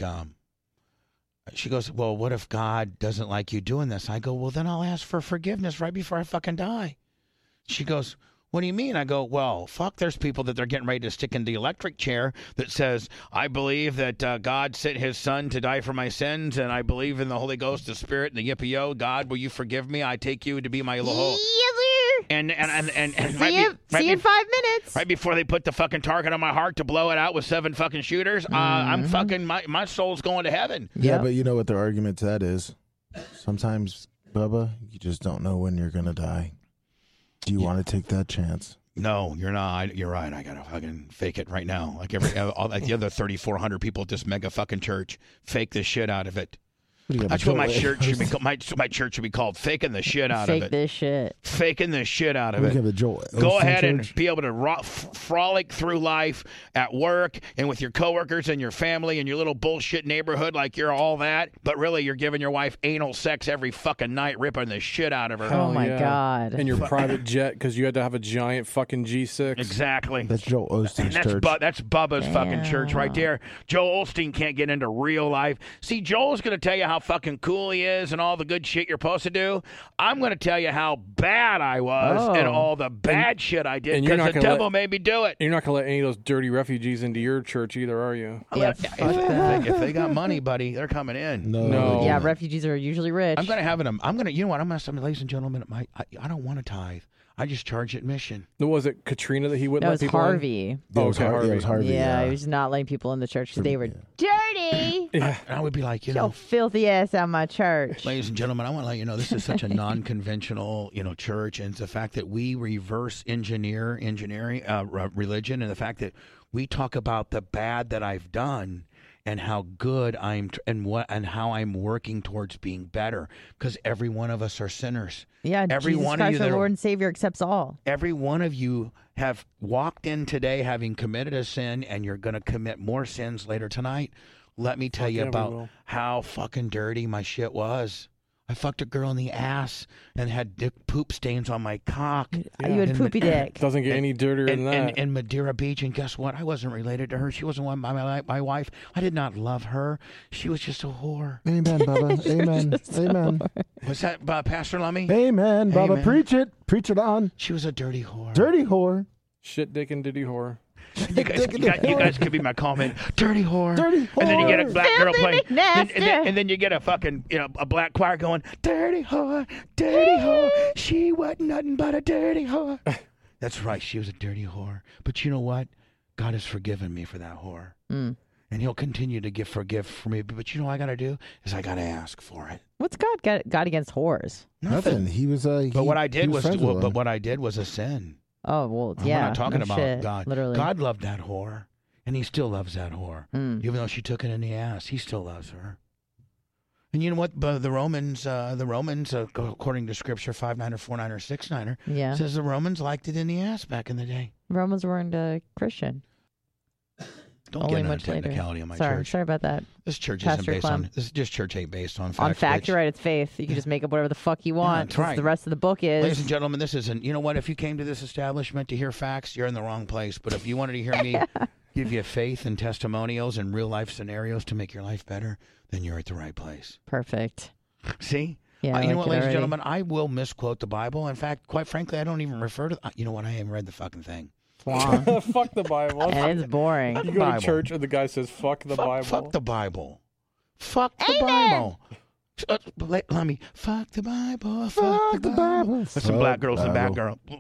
Speaker 1: she goes, well, what if God doesn't like you doing this? I go, well, then I'll ask for forgiveness right before I fucking die. She goes, what do you mean? I go, well, fuck, there's people that they're getting ready to stick in the electric chair that says, I believe that God sent his son to die for my sins, and I believe in the Holy Ghost, the Spirit, and the yippee-yo. God, will you forgive me? I take you to be my Lord. And
Speaker 4: see you in 5 minutes.
Speaker 1: Right before they put the fucking target on my heart to blow it out with 7 fucking shooters, I'm fucking, my soul's going to heaven.
Speaker 3: Yeah, but you know what their argument to that is? Sometimes, Bubba, you just don't know when you're going to die. Do you want to take that chance?
Speaker 1: No, you're not. You're right. I gotta fucking fake it right now. Like like the other 3,400 people at this mega fucking church, fake the shit out of it. That's what my church should be. My church should be called "Faking the Shit Out of It."
Speaker 4: Fake this shit.
Speaker 1: Faking the shit out of it.
Speaker 3: Go
Speaker 1: ahead and be able to frolic through life at work and with your coworkers and your family and your little bullshit neighborhood, like you're all that. But really, you're giving your wife anal sex every fucking night, ripping the shit out of her.
Speaker 4: Oh my God!
Speaker 2: And your private jet because you had to have a giant fucking G6.
Speaker 1: Exactly.
Speaker 3: That's Joel Osteen's church.
Speaker 1: That's Bubba's fucking church right there. Joel Osteen can't get into real life. See, Joel's going to tell you how fucking cool he is and all the good shit you're supposed to do. I'm going to tell you how bad I was and all the bad shit I did because the devil made me do it.
Speaker 2: You're not going to let any of those dirty refugees into your church either, are you?
Speaker 4: Yeah,
Speaker 1: if they got money, buddy, they're coming in.
Speaker 2: No.
Speaker 4: Yeah, refugees are usually rich.
Speaker 1: I'm going to have them. You know what? I'm going to say, ladies and gentlemen, I don't want to tithe. I just charge admission.
Speaker 2: Was it Katrina that he wouldn't let people
Speaker 4: Harvey.
Speaker 2: in? Oh, okay, Harvey.
Speaker 3: It was Harvey.
Speaker 4: Yeah, he was not letting people in the church because they were dirty.
Speaker 1: Yeah. I would be like,
Speaker 4: Your filthy ass out of my church.
Speaker 1: Ladies and gentlemen, I want to let you know this is such a non-conventional, church, and it's the fact that we reverse engineering religion, and the fact that we talk about the bad that I've done and how good I'm and how I'm working towards being better, because every one of us are sinners.
Speaker 4: Yeah,
Speaker 1: every
Speaker 4: Jesus
Speaker 1: one
Speaker 4: Christ,
Speaker 1: of you,
Speaker 4: our Lord and Savior, accepts all.
Speaker 1: Every one of you have walked in today having committed a sin, and you're going to commit more sins later tonight. Let me tell you about how fucking dirty my shit was. I fucked a girl in the ass and had poop stains on my cock.
Speaker 4: Yeah. You had poopy dick.
Speaker 2: Doesn't get any dirtier than that.
Speaker 1: In Madeira Beach, and guess what? I wasn't related to her. She wasn't my wife. I did not love her. She was just a whore.
Speaker 3: Amen, Bubba. Amen. Amen.
Speaker 1: Was that Pastor Lummy?
Speaker 3: Amen, Bubba.
Speaker 1: Amen.
Speaker 3: Preach it. Preach it on.
Speaker 1: She was a dirty whore.
Speaker 3: Dirty whore.
Speaker 2: Shit, dick, and ditty whore.
Speaker 1: You guys could be my comment. Dirty whore.
Speaker 3: Dirty whore.
Speaker 1: And then you get a black girl playing.
Speaker 4: McNasty.
Speaker 1: And then you get a fucking, a black choir going, dirty whore, dirty whore. She wasn't nothing but a dirty whore. That's right. She was a dirty whore. But you know what? God has forgiven me for that whore.
Speaker 4: Mm.
Speaker 1: And he'll continue to forgive for me. But you know what I got to do is I got to ask for it.
Speaker 4: What's God got against whores?
Speaker 3: Nothing. He was
Speaker 1: But what I did was a sin.
Speaker 4: Oh, well, yeah.
Speaker 1: I'm not talking about
Speaker 4: shit,
Speaker 1: God.
Speaker 4: Literally.
Speaker 1: God loved that whore, and he still loves that whore. Even though she took it in the ass, he still loves her. And you know what? The Romans, according to Scripture, 5-9 or 4-9 or 6-9, says the Romans liked it in the ass back in the day.
Speaker 4: Romans weren't Christian.
Speaker 1: Don't get into a technicality on my church.
Speaker 4: Sorry about that.
Speaker 1: This church isn't based on. This church ain't based on fact.
Speaker 4: On fact, you're right. It's faith. You can just make up whatever the fuck you want.
Speaker 1: That's right.
Speaker 4: The rest of the book is.
Speaker 1: Ladies and gentlemen, this isn't. You know what? If you came to this establishment to hear facts, you're in the wrong place. But if you wanted to hear me give you faith and testimonials and real life scenarios to make your life better, then you're at the right place.
Speaker 4: Perfect.
Speaker 1: See?
Speaker 4: Yeah.
Speaker 1: You know what, ladies and gentlemen? I will misquote the Bible. In fact, quite frankly, I don't even refer to. You know what? I haven't read the fucking thing.
Speaker 2: Fuck the Bible.
Speaker 4: And it's boring.
Speaker 2: You go to church and the guy says, fuck the Bible.
Speaker 1: Fuck the Bible. Fuck the Bible. Let me fuck the Bible. Fuck the Bible. Some black girls in the back,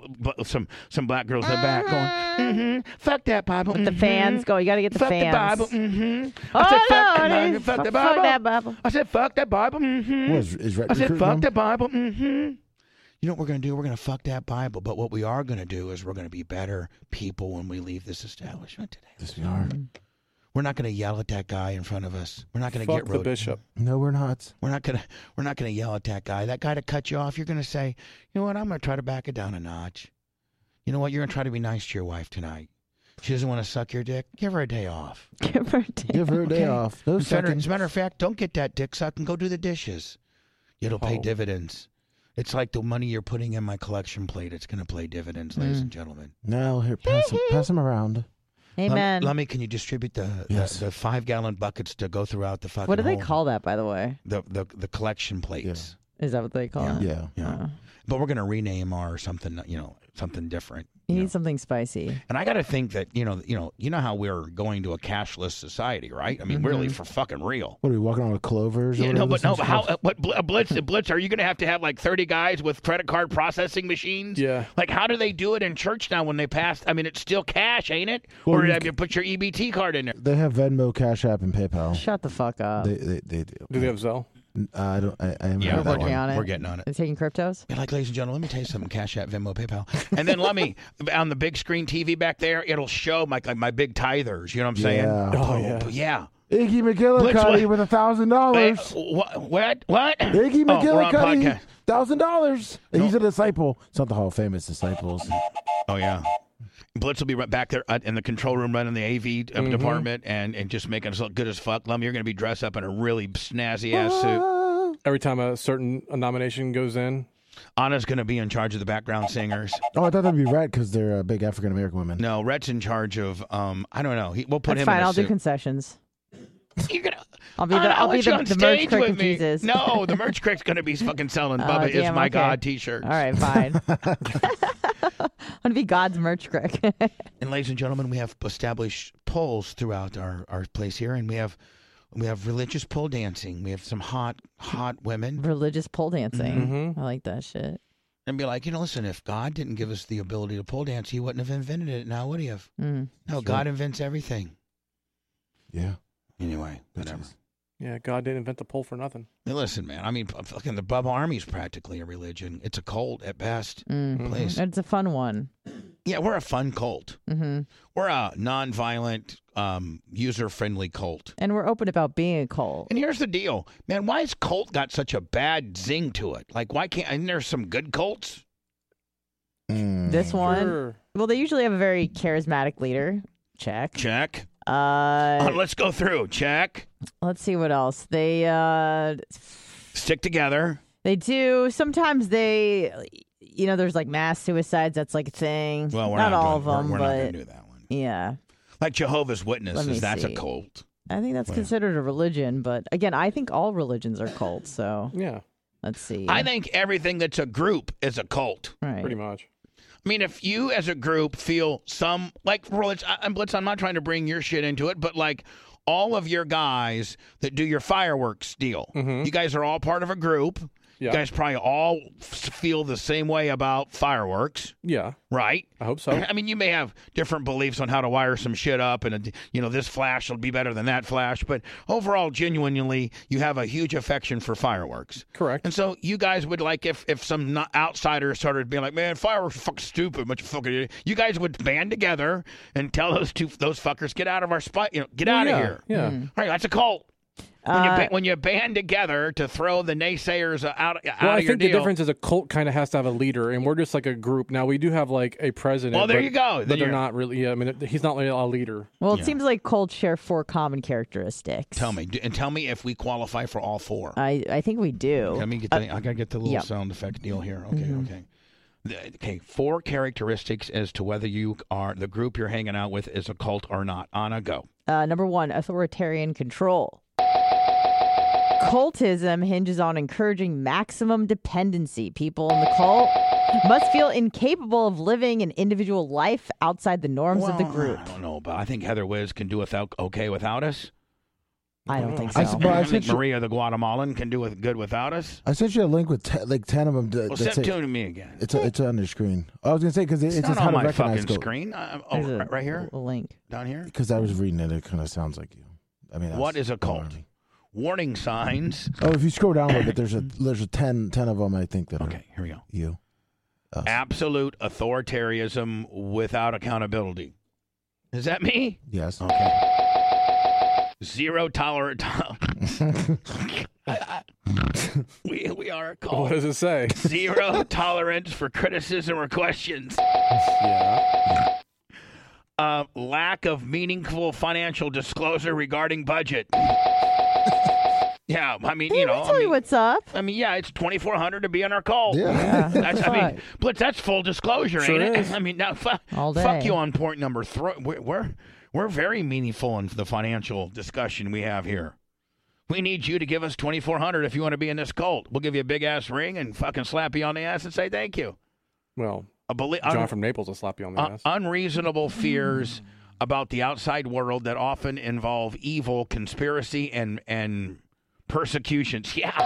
Speaker 1: some black girls in the back going, fuck that Bible.
Speaker 4: With the fans go. You got to get the
Speaker 1: fuck
Speaker 4: fans.
Speaker 1: Fuck the Bible.
Speaker 4: I
Speaker 1: said
Speaker 4: fuck the Bible. Fuck that Bible.
Speaker 1: I said fuck that Bible.
Speaker 3: I
Speaker 1: said fuck that Bible. You know what we're going to do? We're going to fuck that Bible. But what we are going to do is we're going to be better people when we leave this establishment today.
Speaker 3: Yes, we are.
Speaker 1: We're not going to yell at that guy in front of us. We're not going to get
Speaker 2: the bishop.
Speaker 3: No, we're not.
Speaker 1: We're not going to yell at that guy. That guy to cut you off, you're going to say, you know what? I'm going to try to back it down a notch. You know what? You're going to try to be nice to your wife tonight. She doesn't want to suck your dick. Give her a day off.
Speaker 3: Give her a day off.
Speaker 1: As a matter of fact, don't get that dick sucked and go do the dishes. It'll pay dividends. It's like the money you're putting in my collection plate. It's going to pay dividends, ladies and gentlemen.
Speaker 3: No, here, pass them around.
Speaker 4: Amen.
Speaker 1: Lummy, can you distribute the 5-gallon buckets to go throughout the fucking
Speaker 4: What do they call that, by the way?
Speaker 1: The collection plates.
Speaker 4: Yeah. Is that what they call it?
Speaker 3: Yeah.
Speaker 1: But we're going to rename our something, something different.
Speaker 4: You need something spicy.
Speaker 1: And I got to think that, you know how we're going to a cashless society, right? I mean, really, for fucking real.
Speaker 3: What are we walking on with clovers?
Speaker 1: Blitz, are you going to have like 30 guys with credit card processing machines?
Speaker 2: Yeah.
Speaker 1: Like, how do they do it in church now when they pass? I mean, it's still cash, ain't it?
Speaker 3: Well,
Speaker 1: or you put your EBT card in there?
Speaker 3: They have Venmo, Cash App, and PayPal.
Speaker 4: Shut the fuck up.
Speaker 3: They do.
Speaker 2: Do they have Zelle?
Speaker 3: I don't. I haven't
Speaker 1: Yeah,
Speaker 3: heard that one.
Speaker 4: on it.
Speaker 1: We're getting on it.
Speaker 4: They're taking cryptos?
Speaker 1: Yeah, like, ladies and gentlemen, let me tell you something. Cash App, Venmo, PayPal. And then let me, on the big screen TV back there, it'll show my big tithers. You know what I'm saying?
Speaker 3: Yeah.
Speaker 2: Oh,
Speaker 1: yeah.
Speaker 3: Iggy McGillicuddy with $1,000.
Speaker 1: What?
Speaker 3: Iggy McGillicuddy,
Speaker 1: podcast.
Speaker 3: $1,000. He's a disciple. It's not the Hall of Famous disciples.
Speaker 1: Oh, yeah. Blitz will be right back there in the control room running the AV department and just making us look good as fuck. Lummy, you're going to be dressed up in a really snazzy-ass suit.
Speaker 2: Every time a certain nomination goes in.
Speaker 1: Anna's going to be in charge of the background singers.
Speaker 3: Oh, I thought that'd be Rhett because they're big African-American women.
Speaker 1: No, Rhett's in charge of, I don't know. We'll put
Speaker 4: That's
Speaker 1: him
Speaker 4: fine.
Speaker 1: in a
Speaker 4: I'll
Speaker 1: suit.
Speaker 4: do concessions.
Speaker 1: You're gonna,
Speaker 4: I'll be the merch crick and Jesus.
Speaker 1: No, the merch crick's going to be fucking selling Bubba is my God t-shirts.
Speaker 4: All right, fine. I'm going to be God's merch crick.
Speaker 1: And ladies and gentlemen, we have established poles throughout our place here, and we have religious pole dancing. We have some hot women.
Speaker 4: Religious pole dancing.
Speaker 2: Mm-hmm.
Speaker 4: I like that shit.
Speaker 1: And be like, listen, if God didn't give us the ability to pole dance, he wouldn't have invented it now, would he have? No, God invents everything.
Speaker 3: Yeah.
Speaker 1: Anyway, whatever.
Speaker 2: Yeah, God didn't invent the pole for nothing.
Speaker 1: Hey, listen, man. I mean, fucking the Bubba Army's practically a religion. It's a cult at best. Please.
Speaker 4: It's a fun one.
Speaker 1: Yeah, we're a fun cult.
Speaker 4: Mm-hmm.
Speaker 1: We're a non-violent, user-friendly cult.
Speaker 4: And we're open about being a cult.
Speaker 1: And here's the deal, man. Why has cult got such a bad zing to it? Like, why can't? Isn't there some good cults?
Speaker 4: This one.
Speaker 2: Sure.
Speaker 4: Well, they usually have a very charismatic leader. Check.
Speaker 1: Let's go through. Check.
Speaker 4: Let's see what else. They
Speaker 1: stick together.
Speaker 4: They do. Sometimes they, there's like mass suicides. That's like a thing.
Speaker 1: Well, we're
Speaker 4: not all of them,
Speaker 1: we're
Speaker 4: but
Speaker 1: not going to do that one.
Speaker 4: Yeah.
Speaker 1: Like Jehovah's Witnesses, that's a cult.
Speaker 4: I think that's considered a religion, but again, I think all religions are cults. So
Speaker 2: yeah.
Speaker 4: Let's see.
Speaker 1: I think everything that's a group is a cult.
Speaker 4: Right.
Speaker 2: Pretty much.
Speaker 1: I mean, if you as a group feel Blitz, I'm not trying to bring your shit into it, but like all of your guys that do your fireworks deal, you guys are all part of a group.
Speaker 2: Yeah.
Speaker 1: You guys probably all feel the same way about fireworks.
Speaker 2: Yeah.
Speaker 1: Right?
Speaker 2: I hope so.
Speaker 1: I mean, you may have different beliefs on how to wire some shit up and, this flash will be better than that flash. But overall, genuinely, you have a huge affection for fireworks.
Speaker 2: Correct.
Speaker 1: And so you guys would like, if some outsider started being like, man, fireworks are fucking stupid, bunch of fucking, you guys would band together and tell those fuckers, get out of our spot, get out of here.
Speaker 2: Yeah.
Speaker 1: Right, that's a cult. When you band together to throw the naysayers out of your deal.
Speaker 2: I think the difference is a cult kind of has to have a leader, and we're just like a group. Now, we do have like a president.
Speaker 1: Well, there you go.
Speaker 2: But they're not really, yeah, I mean, he's not really a leader.
Speaker 4: Well, it seems like cults share 4 common characteristics.
Speaker 1: Tell me if we qualify for all 4.
Speaker 4: I think we do.
Speaker 1: Let me get I got to get the little sound effect deal here. Okay. Okay, 4 characteristics as to whether you are the group you're hanging out with is a cult or not. Anna, go.
Speaker 4: Number 1, authoritarian control. Cultism hinges on encouraging maximum dependency. People in the cult must feel incapable of living an individual life outside the norms of the group.
Speaker 1: I don't know, but I think Heather Wiz can do without us.
Speaker 4: I don't think so.
Speaker 1: I think Maria the Guatemalan can do good without us.
Speaker 3: I sent you a link with 10 of them.
Speaker 1: Send it to me again.
Speaker 3: It's on your screen. I was going to say because it's just
Speaker 1: not
Speaker 3: how
Speaker 1: on
Speaker 3: to
Speaker 1: my
Speaker 3: recognize
Speaker 1: fucking screen. Right here?
Speaker 4: A link.
Speaker 1: Down here?
Speaker 3: Because I was reading it. It kind of sounds like you. I mean,
Speaker 1: what is a cult? Warning signs.
Speaker 3: Oh, if you scroll down a little bit, there's a 10 of them, I think.
Speaker 1: Okay, here we go.
Speaker 3: You.
Speaker 1: Absolute authoritarianism without accountability. Is that me?
Speaker 3: Yes.
Speaker 1: Okay. Zero tolerance. we are a cult.
Speaker 2: What does it say?
Speaker 1: Zero tolerance for criticism or questions.
Speaker 2: Yeah.
Speaker 1: Lack of meaningful financial disclosure regarding budget. Yeah, I mean,
Speaker 4: Hey, let me tell you what's up.
Speaker 1: I mean, yeah, it's $2,400 to be in our cult.
Speaker 3: Yeah.
Speaker 1: Blitz, that's full disclosure,
Speaker 2: Sure
Speaker 1: ain't
Speaker 2: is.
Speaker 1: it? I mean, now
Speaker 4: All day.
Speaker 1: fuck you on point number 3. We're very meaningful in the financial discussion we have here. We need you to give us $2,400 if you want to be in this cult. We'll give you a big ass ring and fucking slap you on the ass and say thank you.
Speaker 2: Well, John from Naples will slap you on the ass.
Speaker 1: Unreasonable fears about the outside world that often involve evil, conspiracy, and persecutions. Yeah,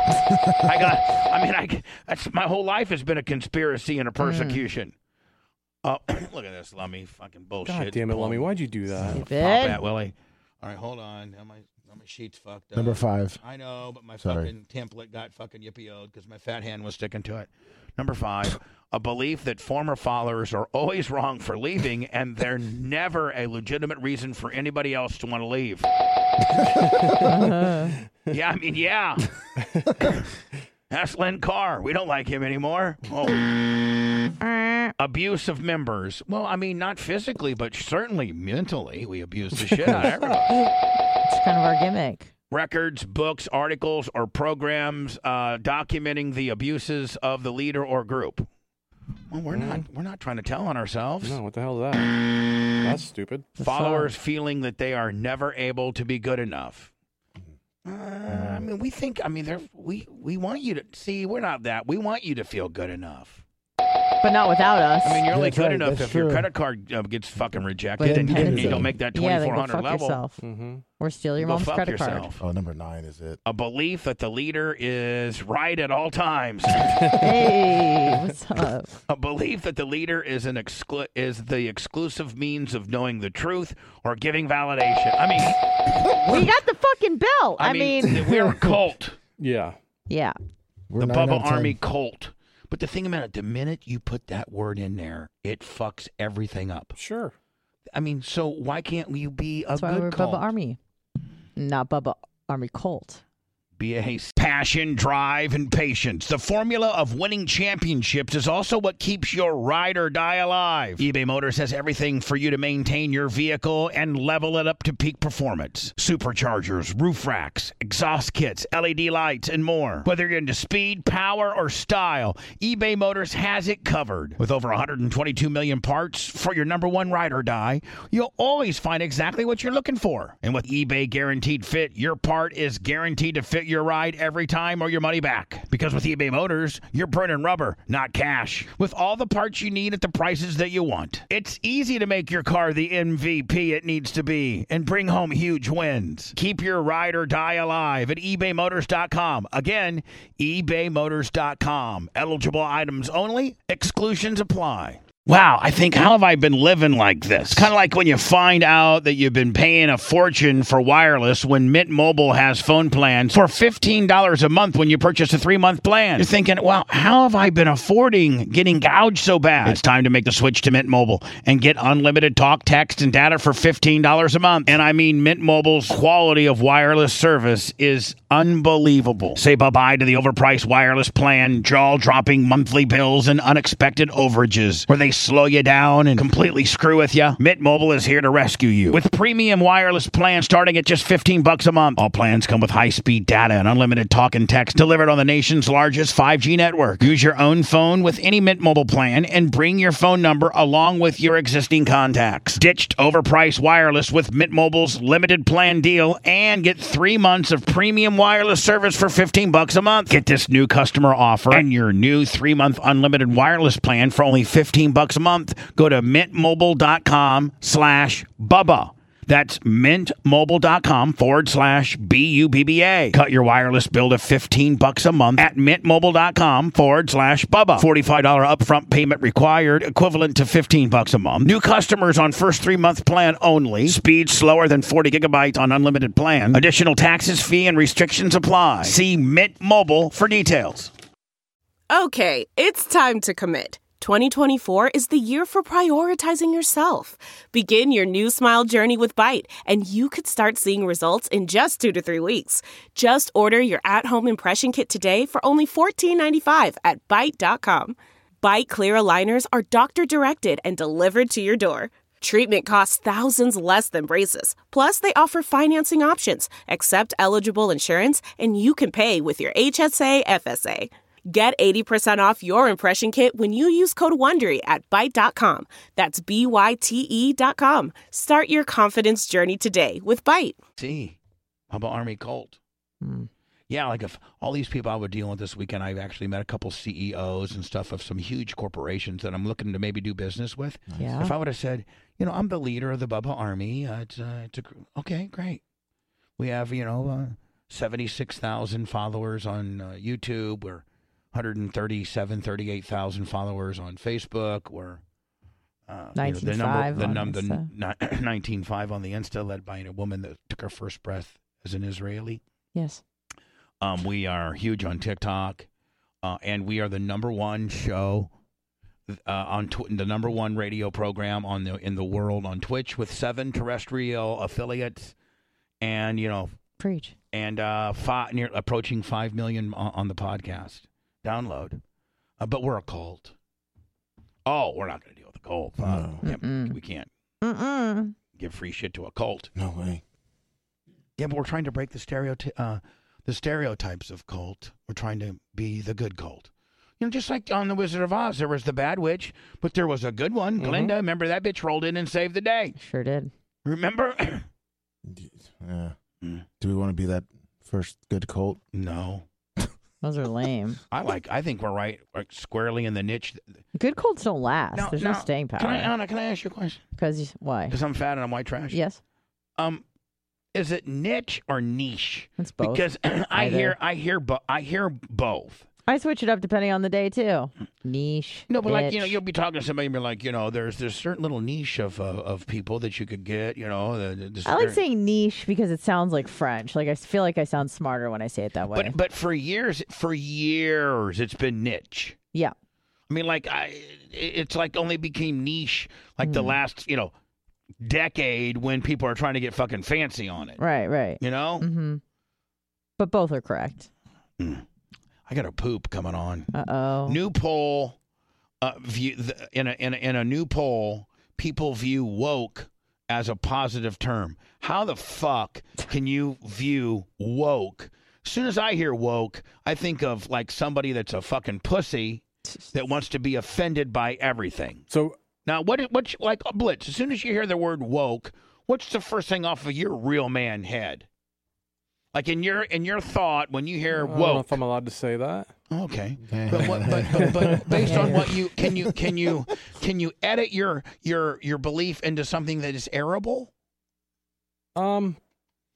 Speaker 1: that's my whole life has been a conspiracy and a persecution. Look at this, Lummy, fucking bullshit.
Speaker 2: God damn it, Lummy, why'd you do that?
Speaker 1: Pop that, Willie. All right, hold on. Now my sheet's fucked up.
Speaker 3: Number 5.
Speaker 1: I know, but my fucking template got fucking yippee-o'd because my fat hand was sticking to it. Number 5, a belief that former followers are always wrong for leaving and they're never a legitimate reason for anybody else to want to leave. Yeah, I mean, yeah. Ask Len Carr. We don't like him anymore. Abuse of members. Well, I mean, not physically, but certainly mentally. We abuse the shit out of everybody.
Speaker 4: It's kind of our gimmick.
Speaker 1: Records, books, articles, or programs documenting the abuses of the leader or group. Well, we're not trying to tell on ourselves.
Speaker 2: No, what the hell is that? That's stupid.
Speaker 1: Followers feeling that they are never able to be good enough. I mean, we want you to see. We're not that. We want you to feel good enough.
Speaker 4: But not without us.
Speaker 1: I mean, you're only
Speaker 3: That's
Speaker 1: good
Speaker 3: right,
Speaker 1: enough
Speaker 3: that's
Speaker 1: if your
Speaker 3: true.
Speaker 1: credit card gets fucking rejected
Speaker 4: But
Speaker 1: and
Speaker 4: then-
Speaker 1: you don't make that
Speaker 4: yeah, then go
Speaker 1: $2,400
Speaker 4: fuck
Speaker 1: level.
Speaker 4: yourself.
Speaker 2: Mm-hmm.
Speaker 4: Or steal your
Speaker 1: Go
Speaker 4: mom's
Speaker 1: fuck
Speaker 4: credit
Speaker 1: yourself.
Speaker 3: Oh, number 9 is it.
Speaker 1: A belief that the leader is right at all times.
Speaker 4: card. Hey, what's up?
Speaker 1: A belief that the leader is is the exclusive means of knowing the truth or giving validation. I mean,
Speaker 4: We got the fucking belt. I mean,
Speaker 1: we're a cult.
Speaker 2: Yeah.
Speaker 4: yeah.
Speaker 3: We're
Speaker 1: The
Speaker 3: 9 out
Speaker 1: Bubba
Speaker 3: of 10.
Speaker 1: Army cult. But the thing about it, the minute you put that word in there, it fucks everything up.
Speaker 2: Sure.
Speaker 1: I mean, so why can't you be a
Speaker 4: That's why
Speaker 1: good
Speaker 4: we're
Speaker 1: cult?
Speaker 4: Bubba Army. Not Bubba Army Cult.
Speaker 1: Passion, drive, and patience. The formula of winning championships is also what keeps your ride or die alive. eBay Motors has everything for you to maintain your vehicle and level it up to peak performance. Superchargers, roof racks, exhaust kits, LED lights, and more. Whether you're into speed, power, or style, eBay Motors has it covered. With over 122 million parts for your number one ride or die, you'll always find exactly what you're looking for. And with eBay Guaranteed Fit, your part is guaranteed to fit your ride every time or your money back. Because with eBay Motors, you're burning rubber, not cash. With all the parts you need at the prices that you want. It's easy to make your car the MVP it needs to be and bring home huge wins. Keep your ride or die alive at ebaymotors.com. Again, ebaymotors.com. Eligible items only. Exclusions apply. wow, I think, how have I been living like this? Kind of like when you find out that you've been paying a fortune for wireless when Mint Mobile has phone plans for $15 a month when you purchase a 3-month plan. You're thinking, wow, how have I been affording getting gouged so bad? It's time to make the switch to Mint Mobile and get unlimited talk, text, and data for $15 a month. And I mean, Mint Mobile's quality of wireless service is unbelievable. Say bye-bye to the overpriced wireless plan, jaw-dropping monthly bills, and unexpected overages where they slow you down and completely screw with you. Mint Mobile is here to rescue you with premium wireless plans starting at just $15 a month. All plans come with high-speed data and unlimited talk and text delivered on the nation's largest 5G network. Use your own phone with any Mint Mobile plan and bring your phone number along with your existing contacts. Ditched overpriced wireless with Mint Mobile's limited plan deal and get 3 months of premium wireless service for $15 a month. Get this new customer offer and your new 3-month unlimited wireless plan for only $15 a month. Go to mintmobile.com/Bubba. That's mintmobile.com/BUBBA. Cut your wireless bill to $15 a month at mintmobile.com/Bubba. $45 upfront payment required, equivalent to $15 a month. New customers on first 3-month plan only. Speed slower than 40 gigabytes on unlimited plan. Additional taxes, fee, and restrictions apply. See Mint Mobile for details.
Speaker 5: Okay, it's time to commit. 2024 is the year for prioritizing yourself. Begin your new smile journey with Byte, and you could start seeing results in just 2 to 3 weeks. Just order your at-home impression kit today for only $14.95 at Byte.com. Byte Clear aligners are doctor-directed and delivered to your door. Treatment costs thousands less than braces. Plus, they offer financing options, accept eligible insurance, and you can pay with your HSA FSA. Get 80% off your impression kit when you use code WONDERY at Byte.com. That's BYTE.com. Start your confidence journey today with Byte.
Speaker 1: See, Bubba Army Cult. Yeah, like if all these people I would deal with this weekend, I've actually met a couple CEOs and stuff of some huge corporations that I'm looking to maybe do business with.
Speaker 4: Yeah.
Speaker 1: If I would have said, I'm the leader of the Bubba Army, okay, great. We have, 76,000 followers on YouTube. We're 38,000 followers on Facebook. We're 19.5 on the Insta, led by a woman that took her first breath as an Israeli.
Speaker 4: Yes.
Speaker 1: We are huge on TikTok, and we are the number one show on the number one radio program in the world on Twitch with 7 terrestrial affiliates, and
Speaker 4: preach,
Speaker 1: and approaching 5 million on the podcast download. But we're a cult. Oh, we're not going to deal with a cult. We can't give free shit to a cult.
Speaker 3: No way.
Speaker 1: Yeah, but we're trying to break the stereotypes of cult. We're trying to be the good cult. Just like on The Wizard of Oz, there was the bad witch, but there was a good one. Glinda, remember that bitch rolled in and saved the day.
Speaker 4: Sure did.
Speaker 1: Remember?
Speaker 3: Yeah. Do we want to be that first good cult?
Speaker 1: No.
Speaker 4: Those are lame.
Speaker 1: I think we're right squarely in the niche.
Speaker 4: Good cults don't last. There's no staying power.
Speaker 1: Anna, can I ask you a question?
Speaker 4: Why?
Speaker 1: Because I'm fat and I'm white trash.
Speaker 4: Yes.
Speaker 1: Is it niche or niche?
Speaker 4: It's both.
Speaker 1: Because I hear both.
Speaker 4: I switch it up depending on the day too. Niche.
Speaker 1: No, but
Speaker 4: niche.
Speaker 1: you'll be talking to somebody and be like, there's a certain little niche of people that you could get.
Speaker 4: I like saying niche because it sounds like French. Like I feel like I sound smarter when I say it that way.
Speaker 1: But for years, it's been niche.
Speaker 4: Yeah.
Speaker 1: I mean, it's like only became niche like the last decade when people are trying to get fucking fancy on it.
Speaker 4: Right.
Speaker 1: Mm-hmm.
Speaker 4: But both are correct.
Speaker 1: I got a poop coming on.
Speaker 4: Uh-oh.
Speaker 1: New poll. In a new poll, people view woke as a positive term. How the fuck can you view woke? As soon as I hear woke, I think of like somebody that's a fucking pussy that wants to be offended by everything.
Speaker 2: So
Speaker 1: now, what like Blitz? As soon as you hear the word woke, what's the first thing off of your real man head? Like in your thought when you hear woke.
Speaker 2: I don't know if I'm allowed to say that.
Speaker 1: Okay, but based on what you can you edit your belief into something that is arable?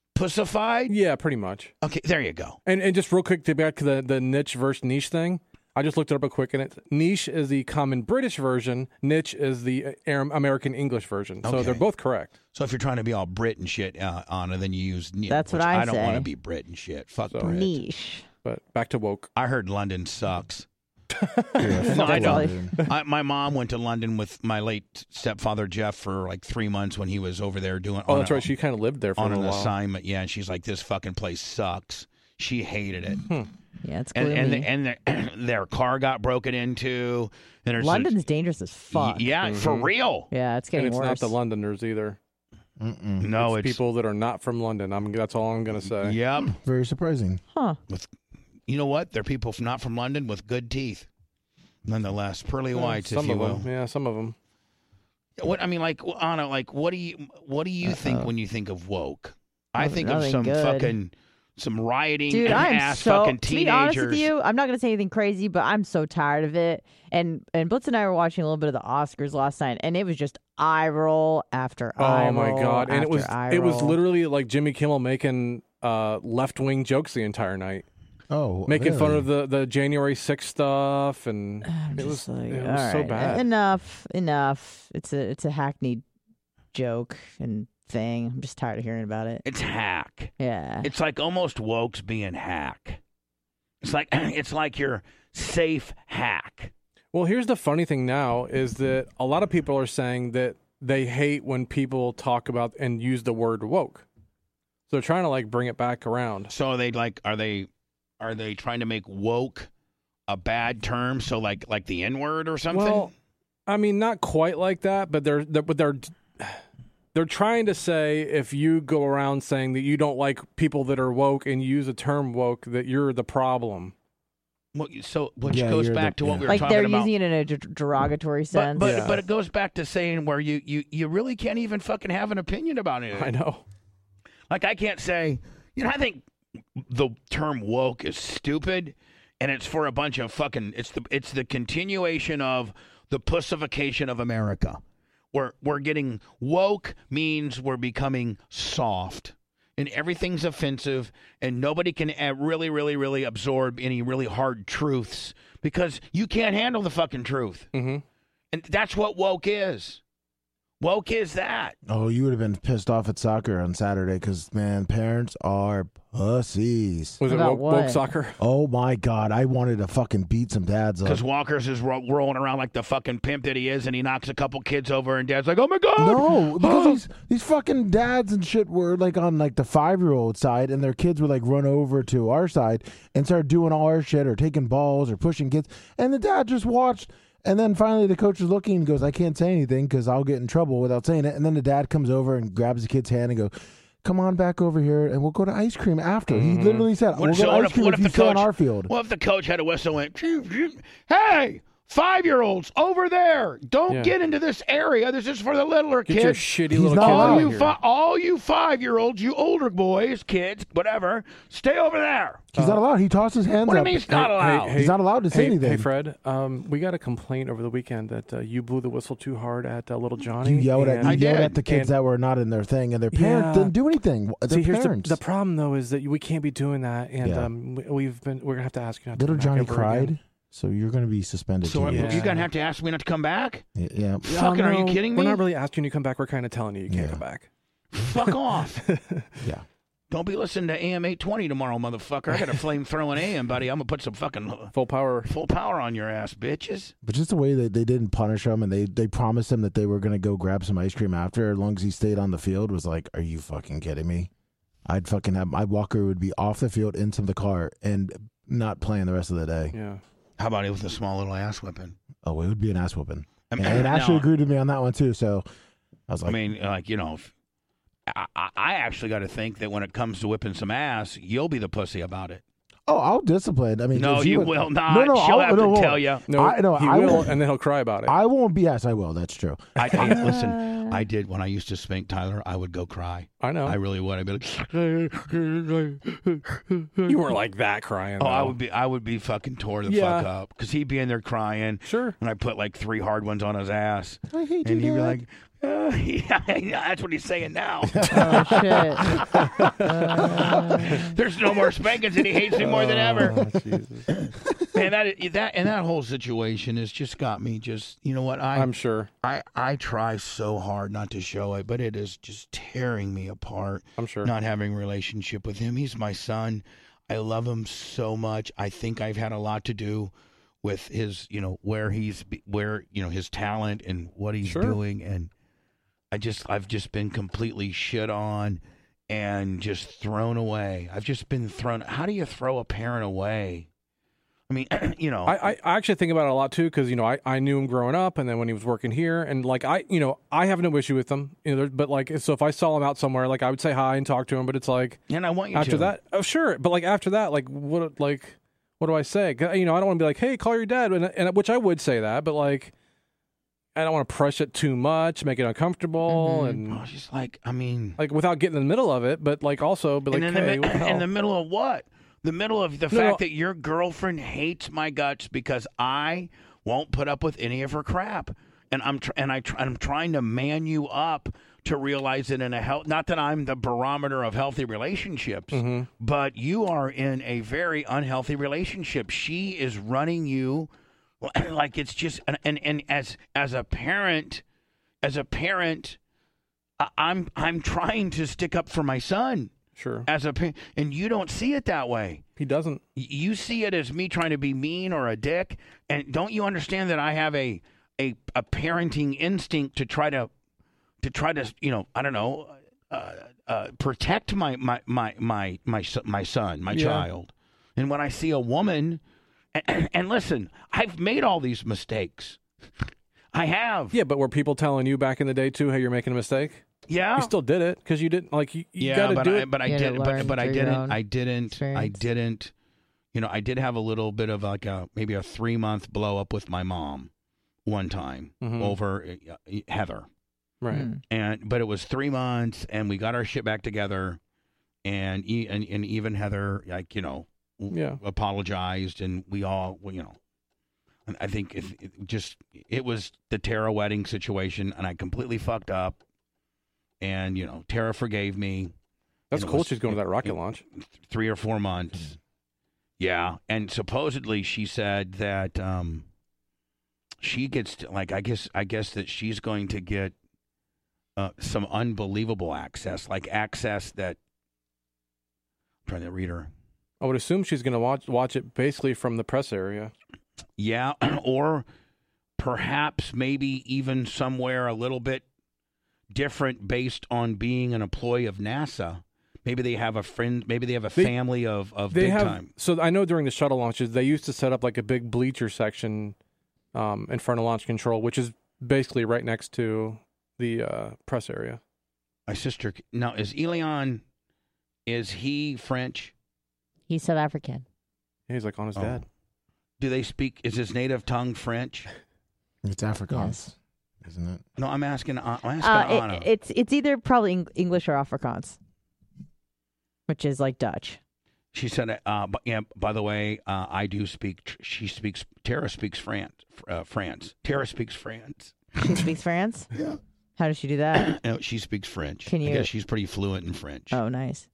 Speaker 2: Pussified? Yeah, pretty much.
Speaker 1: Okay, there you go.
Speaker 2: And just real quick to back to the niche versus niche thing. I just looked it up real quick, and it's niche is the common British version, niche is the American English version. So they're both correct.
Speaker 1: So if you're trying to be all Brit and shit on it, then you use niche.
Speaker 4: That's what I say.
Speaker 1: I don't want to be Brit and shit. Fuck Brit.
Speaker 4: Niche.
Speaker 2: But back to woke.
Speaker 1: I heard London sucks.
Speaker 3: No,
Speaker 1: I don't. My mom went to London with my late stepfather Jeff for like 3 months when he was over there doing.
Speaker 2: Oh, that's right. She kind of lived there for
Speaker 1: on
Speaker 2: a
Speaker 1: an
Speaker 2: while.
Speaker 1: assignment. Yeah, and she's like, "This fucking place sucks." She hated it.
Speaker 4: Yeah, it's gloomy.
Speaker 1: And their car got broken into. And
Speaker 4: London's dangerous as fuck.
Speaker 1: Yeah, for real.
Speaker 4: Yeah, it's getting
Speaker 2: and it's
Speaker 4: worse.
Speaker 2: not the Londoners either.
Speaker 1: No,
Speaker 2: it's people that are not from London. That's all I'm going to say.
Speaker 1: Yep.
Speaker 3: Very surprising.
Speaker 4: Huh.
Speaker 1: You know what? They're people not from London with good teeth. Nonetheless, pearly whites, if you will.
Speaker 2: Yeah, some of them.
Speaker 1: What I mean, like Anna, like what do you think when you think of woke? I think of some
Speaker 4: good.
Speaker 1: fucking some rioting
Speaker 4: Dude,
Speaker 1: ass fucking teenagers.
Speaker 4: To be honest with you, I'm not going to say anything crazy, but I'm so tired of it. And Blitz and I were watching a little bit of the Oscars last night, and it was just eye roll after eye roll.
Speaker 2: Oh my god! And it was
Speaker 4: roll.
Speaker 2: literally like Jimmy Kimmel making left wing jokes the entire night.
Speaker 3: Oh,
Speaker 2: making
Speaker 3: really?
Speaker 2: fun of the January 6th stuff, and it was so bad.
Speaker 4: Enough. It's a hackneyed joke and thing. I'm just tired of hearing about it.
Speaker 1: It's hack.
Speaker 4: Yeah.
Speaker 1: It's like almost woke's being hack. It's like your safe hack.
Speaker 2: Well, here's the funny thing now is that a lot of people are saying that they hate when people talk about and use the word woke. So they're trying to like bring it back around.
Speaker 1: So are they trying to make woke a bad term? So like the N-word or something?
Speaker 2: Well, I mean, not quite like that, but they're trying to say if you go around saying that you don't like people that are woke and you use the term woke, that you're the problem.
Speaker 1: Which goes back to what we were
Speaker 4: like
Speaker 1: talking about.
Speaker 4: Like they're using it in a derogatory sense.
Speaker 1: But it goes back to saying where you really can't even fucking have an opinion about it.
Speaker 2: I know.
Speaker 1: Like I can't say, I think the term woke is stupid, and it's for a bunch of fucking. It's the continuation of the pussification of America. We're getting woke means we're becoming soft, and everything's offensive, and nobody can really, really, really absorb any really hard truths because you can't handle the fucking truth.
Speaker 2: Mm-hmm.
Speaker 1: And that's what woke is. Woke is that.
Speaker 3: Oh, you would have been pissed off at soccer on Saturday because, man, parents are pussies.
Speaker 2: Was it woke soccer?
Speaker 3: Oh, my God. I wanted to fucking beat some dads up.
Speaker 1: Because Walker's is rolling around like the fucking pimp that he is, and he knocks a couple kids over, and Dad's like, oh, my God.
Speaker 3: No, because these fucking dads and shit were like on like the 5-year-old side, and their kids would like run over to our side and start doing all our shit or taking balls or pushing kids. And the dad just watched. And then finally the coach is looking and goes, I can't say anything because I'll get in trouble without saying it. And then the dad comes over and grabs the kid's hand and goes, come on back over here and we'll go to ice cream after. He literally said, we'll go to ice cream if you stay on our field.
Speaker 1: What if the coach had a whistle and went, hey, 5-year-olds over there, don't get into this area. This is for the littler kids.
Speaker 2: Get your shitty little kids out here.
Speaker 1: All you 5-year-olds, you older boys, kids, whatever, stay over there.
Speaker 3: He's not allowed. He tossed his hands up.
Speaker 1: What do you mean he's not allowed?
Speaker 3: He's not allowed to say anything.
Speaker 2: Hey, Fred, we got a complaint over the weekend that you blew the whistle too hard at Little Johnny.
Speaker 3: You yelled at the kids that were not in their thing, and their parents didn't do anything.
Speaker 2: Here's the problem, though, is that we can't be doing that, and we're going to have to ask you not to
Speaker 3: Little
Speaker 2: come
Speaker 3: Johnny
Speaker 2: back
Speaker 3: cried.
Speaker 2: Again.
Speaker 3: So you're going to be suspended.
Speaker 1: So you're going to have to ask me not to come back?
Speaker 3: Yeah.
Speaker 1: Fucking, are you kidding me?
Speaker 2: We're not really asking you to come back. We're kind of telling you can't come back.
Speaker 1: Fuck off.
Speaker 3: Yeah.
Speaker 1: Don't be listening to AM 820 tomorrow, motherfucker. I got a flame-throwing AM, buddy. I'm going to put some fucking
Speaker 2: full power
Speaker 1: on your ass, bitches.
Speaker 3: But just the way that they didn't punish him, and they promised him that they were going to go grab some ice cream after, as long as he stayed on the field, was like, are you fucking kidding me? I'd fucking have my Walker would be off the field into the car and not playing the rest of the day.
Speaker 2: Yeah.
Speaker 1: How about it with a small little ass whipping?
Speaker 3: Oh, it would be an ass whipping. And Ashley agreed with me on that one too. So I was like,
Speaker 1: I mean, like, I actually got to think that when it comes to whipping some ass, you'll be the pussy about it.
Speaker 3: oh, I'll discipline. I mean,
Speaker 1: no, you will not.
Speaker 3: No,
Speaker 1: She'll have to tell you.
Speaker 2: No, he will, and then he'll cry about it.
Speaker 3: I won't be. Yes, I will. That's true.
Speaker 1: Listen, I did when I used to spank Tyler. I would go cry.
Speaker 2: I know.
Speaker 1: I really would. I'd be like,
Speaker 2: you weren't like that crying.
Speaker 1: Oh,
Speaker 2: though.
Speaker 1: I would be fucking tore the fuck up because he'd be in there crying.
Speaker 2: Sure.
Speaker 1: And I put like 3 hard ones on his ass,
Speaker 3: I hate
Speaker 1: and
Speaker 3: you,
Speaker 1: he'd be
Speaker 3: Dad.
Speaker 1: like, yeah, that's what he's saying now.
Speaker 4: Oh, shit.
Speaker 1: There's no more spankings, and he hates me more than ever.
Speaker 3: Oh, Jesus.
Speaker 1: that whole situation has just got me. Just you know what
Speaker 2: I'm sure.
Speaker 1: I try so hard not to show it, but it is just tearing me apart.
Speaker 2: I'm sure.
Speaker 1: Not having a relationship with him. He's my son. I love him so much. I think I've had a lot to do with his, where his talent and what he's doing, and I've just been completely shit on and just thrown away. I've just been thrown. How do you throw a parent away? I mean,
Speaker 2: I actually think about it a lot too, because I knew him growing up, and then when he was working here, and like I have no issue with him, but like so if I saw him out somewhere, like I would say hi and talk to him, but it's like,
Speaker 1: and I want you
Speaker 2: after
Speaker 1: to.
Speaker 2: that, oh sure, but like after that, like what do I say? I don't want to be like, hey, call your dad, and which I would say that, but like I don't want to press it too much, make it uncomfortable, and
Speaker 1: just like like
Speaker 2: without getting in the middle of it, but like also, but like, hey, what the hell?
Speaker 1: In the middle of what? The middle of the fact that your girlfriend hates my guts because I won't put up with any of her crap, and I'm trying to man you up to realize that not that I'm the barometer of healthy relationships, but you are in a very unhealthy relationship. She is running you like it's just and as a parent, I'm trying to stick up for my son.
Speaker 2: Sure.
Speaker 1: And you don't see it that way.
Speaker 2: He doesn't.
Speaker 1: You see it as me trying to be mean or a dick. And don't you understand that I have a parenting instinct to try to I don't know, protect my son, my child. And when I see a woman, and listen, I've made all these mistakes. I have.
Speaker 2: Yeah, but were people telling you back in the day too, hey, you're making a mistake?
Speaker 1: Yeah,
Speaker 2: you still did it because you didn't like you got to do it.
Speaker 1: But I didn't. I did have a little bit of like maybe a 3-month blow up with my mom one time over Heather.
Speaker 2: Right.
Speaker 1: But it was 3 months, and we got our shit back together, and even Heather, like apologized, and we all, I think it was the Tara wedding situation, and I completely fucked up. And, Tara forgave me.
Speaker 2: That's cool. She's going to that rocket launch.
Speaker 1: 3 or 4 months. Yeah. And supposedly she said that she gets, I guess that she's going to get some unbelievable access, like access that, I'm trying to read her.
Speaker 2: I would assume she's going to watch it basically from the press area.
Speaker 1: Yeah. Or perhaps maybe even somewhere a little bit different based on being an employee of NASA. Maybe they have a friend. Maybe they have a family of big time.
Speaker 2: So I know during the shuttle launches, they used to set up like a big bleacher section in front of launch control, which is basically right next to the press area.
Speaker 1: My sister. Now, is Elion? Is he French?
Speaker 4: He's South African.
Speaker 2: Yeah, he's like on his dad.
Speaker 1: Do they speak? Is his native tongue French?
Speaker 3: It's Afrikaans.
Speaker 4: Yes.
Speaker 3: Isn't it?
Speaker 1: No, I'm asking Anna.
Speaker 4: It's either probably English or Afrikaans, which is like Dutch.
Speaker 1: She said, by the way, I do speak. Tara speaks France. Tara speaks France.
Speaker 4: She speaks France?
Speaker 1: Yeah.
Speaker 4: How does she do that?
Speaker 1: No, she speaks French.
Speaker 4: Can you?
Speaker 1: I guess she's pretty fluent in French.
Speaker 4: Oh, nice.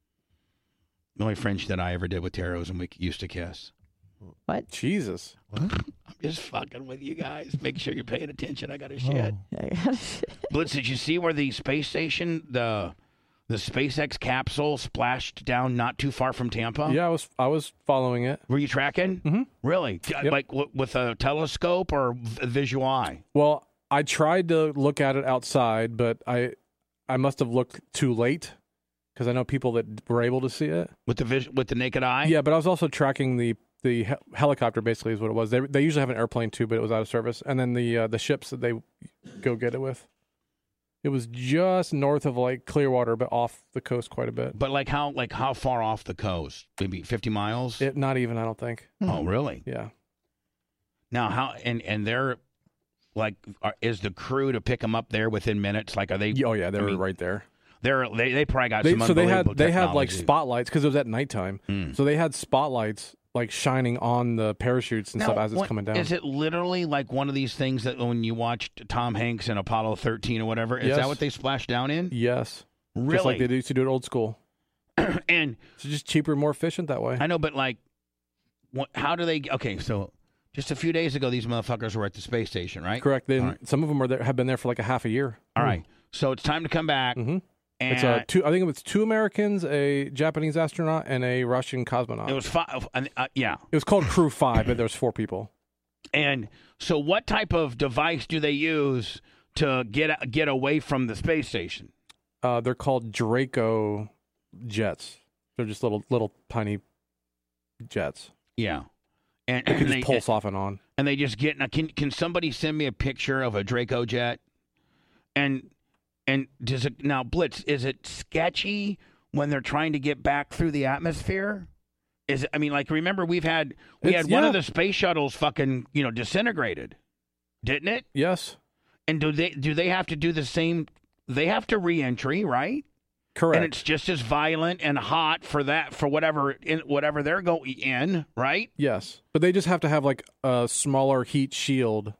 Speaker 1: The only French that I ever did with Tara was when we used to kiss.
Speaker 4: What?
Speaker 2: Jesus.
Speaker 3: What?
Speaker 1: I'm just fucking with you guys. Make sure you're paying attention. I got a shit. Blitz, did you see where the space station, the SpaceX capsule splashed down not too far from Tampa?
Speaker 2: Yeah, I was following it.
Speaker 1: Were you tracking?
Speaker 2: Mm-hmm.
Speaker 1: Really?
Speaker 2: Yep.
Speaker 1: Like with a telescope or visual eye?
Speaker 2: Well, I tried to look at it outside, but I must have looked too late because I know people that were able to see it
Speaker 1: with the naked eye.
Speaker 2: Yeah, but I was also tracking the helicopter. Basically, is what it was. They usually have an airplane too, but it was out of service. And then the ships that they go get it with. It was just north of like Clearwater, but off the coast quite a bit.
Speaker 1: But how far off the coast? Maybe 50 miles?
Speaker 2: Not even, I don't think.
Speaker 1: Oh, really?
Speaker 2: Yeah.
Speaker 1: Now how and they're like, is the crew to pick them up there within minutes? Like, are they?
Speaker 2: Oh yeah, they were right there.
Speaker 1: They probably got some unbelievable
Speaker 2: they had like
Speaker 1: technology.
Speaker 2: spotlights because it was at nighttime. So they had spotlights like shining on the parachutes and stuff as it's coming down.
Speaker 1: Is it literally like one of these things that when you watched Tom Hanks in Apollo 13 or whatever, is that what they splash down in?
Speaker 2: Yes.
Speaker 1: Really?
Speaker 2: Just like they used to do it old school.
Speaker 1: And
Speaker 2: it's just cheaper and more efficient that way.
Speaker 1: I know, but like, how do they? Okay, so Just a few days ago, these motherfuckers were at the space station, right?
Speaker 2: Correct. Some of them have been there for like a half a year.
Speaker 1: All right. So it's time to come back.
Speaker 2: Mm-hmm. And I think it was 2 Americans, a Japanese astronaut, and a Russian cosmonaut.
Speaker 1: It was 5. Yeah.
Speaker 2: It was called Crew 5, but there was 4 people.
Speaker 1: And so, what type of device do they use to get away from the space station?
Speaker 2: They're called Draco jets. They're just little tiny jets.
Speaker 1: Yeah. And
Speaker 2: they pulse off and on.
Speaker 1: And they just get. Now, can somebody send me a picture of a Draco jet? And does it now, Blitz? Is it sketchy when they're trying to get back through the atmosphere? Remember we had one of the space shuttles fucking disintegrated, didn't it?
Speaker 2: Yes.
Speaker 1: And do they have to do the same? They have to re-entry, right?
Speaker 2: Correct.
Speaker 1: And it's just as violent and hot for whatever they're going in, right?
Speaker 2: Yes, but they just have to have like a smaller heat shield.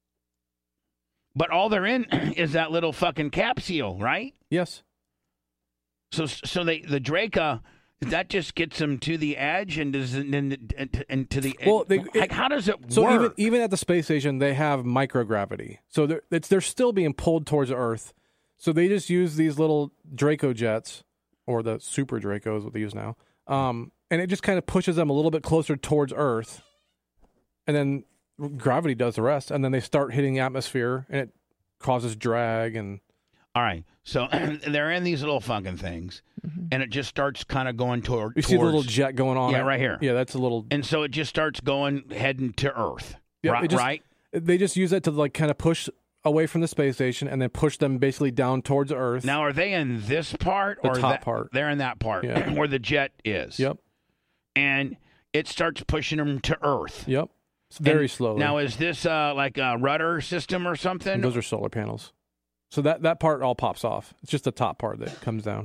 Speaker 1: But all they're in is that little fucking capsule, right?
Speaker 2: Yes.
Speaker 1: So the Draco, that just gets them to the edge and to the edge.
Speaker 2: Well,
Speaker 1: how does it work?
Speaker 2: So even at the space station, they have microgravity. So they're still being pulled towards Earth. So they just use these little Draco jets, or the Super Draco is what they use now. And it just kind of pushes them a little bit closer towards Earth. And then gravity does the rest. And then they start hitting the atmosphere, and it causes drag. And
Speaker 1: all right. So they're in these little fucking things, and it just starts kind of going towards...
Speaker 2: You see the little jet going on?
Speaker 1: Yeah, right here.
Speaker 2: Yeah, that's a little...
Speaker 1: And so it just starts heading to Earth, right?
Speaker 2: They just use that to like kind of push away from the space station and then push them basically down towards Earth.
Speaker 1: Now, are they in this part
Speaker 2: or the top part?
Speaker 1: They're in that part where the jet is.
Speaker 2: Yep.
Speaker 1: And it starts pushing them to Earth.
Speaker 2: Yep. It's very slowly.
Speaker 1: Now, is this like a rudder system or something?
Speaker 2: And those are solar panels. So that part all pops off. It's just the top part that comes down.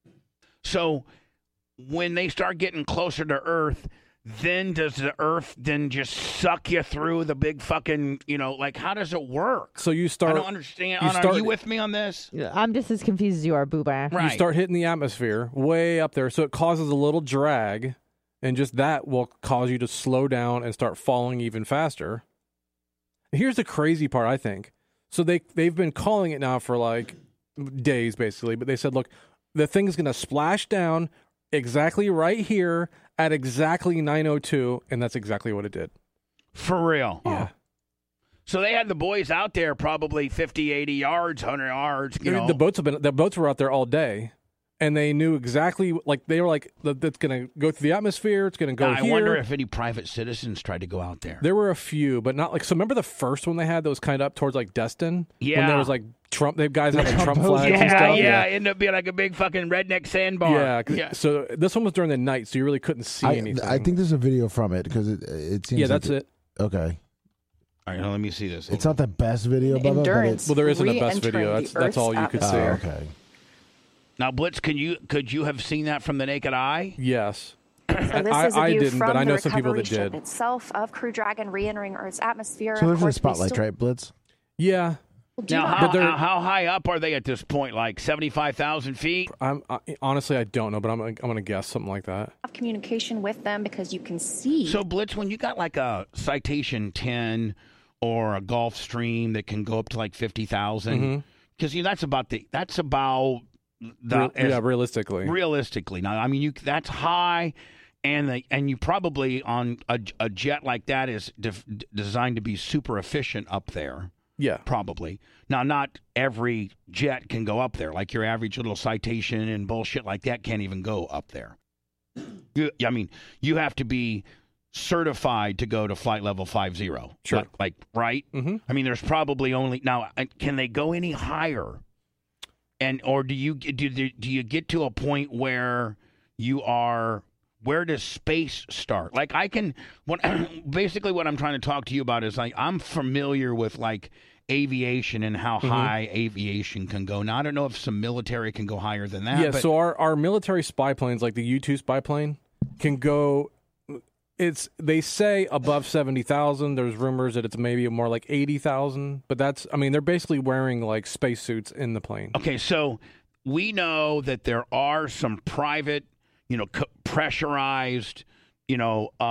Speaker 1: So when they start getting closer to Earth, then does the Earth then just suck you through the big fucking, how does it work?
Speaker 2: So you start...
Speaker 1: I don't understand. Are you with me on this?
Speaker 4: I'm just as confused as you are, Booba.
Speaker 2: Right. You start hitting the atmosphere way up there, so it causes a little drag, and just that will cause you to slow down and start falling even faster. Here's the crazy part, I think. So they've been calling it now for like days, basically, but they said, look, the thing is going to splash down exactly right here at exactly 9:02, and that's exactly what it did.
Speaker 1: For real?
Speaker 2: Yeah.
Speaker 1: So they had the boys out there probably 50, 80 yards, 100 yards.
Speaker 2: The boats were out there all day, and they knew exactly, like, they were like, that's going to go through the atmosphere, it's going to go here.
Speaker 1: I wonder if any private citizens tried to go out there.
Speaker 2: There were a few, but not like, so remember the first one they had that was kind of up towards like Destin?
Speaker 1: Yeah.
Speaker 2: When there was like Trump, they have guys had like Trump flags and stuff.
Speaker 1: Yeah, it ended up being like a big fucking redneck sandbar.
Speaker 2: Yeah. So this one was during the night, so you really couldn't see anything.
Speaker 3: I think there's a video from it because it seems.
Speaker 2: Yeah, that's it.
Speaker 3: Okay.
Speaker 1: All right, now let me see this.
Speaker 3: It's not the best video, Bubba, but it's...
Speaker 2: Well, there isn't a best video. That's all you could see.
Speaker 3: Oh, okay.
Speaker 1: Now, Blitz, could you have seen that from the naked eye?
Speaker 2: Yes.
Speaker 6: So this is a
Speaker 2: I
Speaker 6: view
Speaker 2: didn't,
Speaker 6: from
Speaker 2: but I know
Speaker 6: the
Speaker 2: some people
Speaker 6: recovery
Speaker 2: that
Speaker 6: ship
Speaker 2: did.
Speaker 6: itself of Crew Dragon re-entering Earth's atmosphere.
Speaker 3: So there's a
Speaker 6: Of course,
Speaker 3: spotlight, right, Blitz?
Speaker 2: Yeah.
Speaker 1: Now, how high up are they at this point? Like 75,000 feet?
Speaker 2: Honestly, I don't know, but I'm going to guess something like that.
Speaker 6: Have communication with them because you can see.
Speaker 1: So, Blitz, when you got like a Citation 10 or a Gulfstream that can go up to like 50,000, because that's about
Speaker 2: realistically.
Speaker 1: Realistically, now I mean that's high, and you probably on a jet like that is designed to be super efficient up there.
Speaker 2: Yeah,
Speaker 1: probably. Now, not every jet can go up there. Like your average little Citation and bullshit like that can't even go up there. You have to be certified to go to flight level 50.
Speaker 2: Sure.
Speaker 1: Like right? Mm-hmm. I mean, there's probably only now. Can they go any higher? Or do you get to a point where you are? Where does space start? Like basically what I'm trying to talk to you about is like I'm familiar with like aviation and how high aviation can go. Now I don't know if some military can go higher than that.
Speaker 2: Yeah, so our military spy planes, like the U-2 spy plane, can go. They say above 70,000. There's rumors that it's maybe more like 80,000. But they're basically wearing like spacesuits in the plane.
Speaker 1: Okay, so we know that there are some private, pressurized,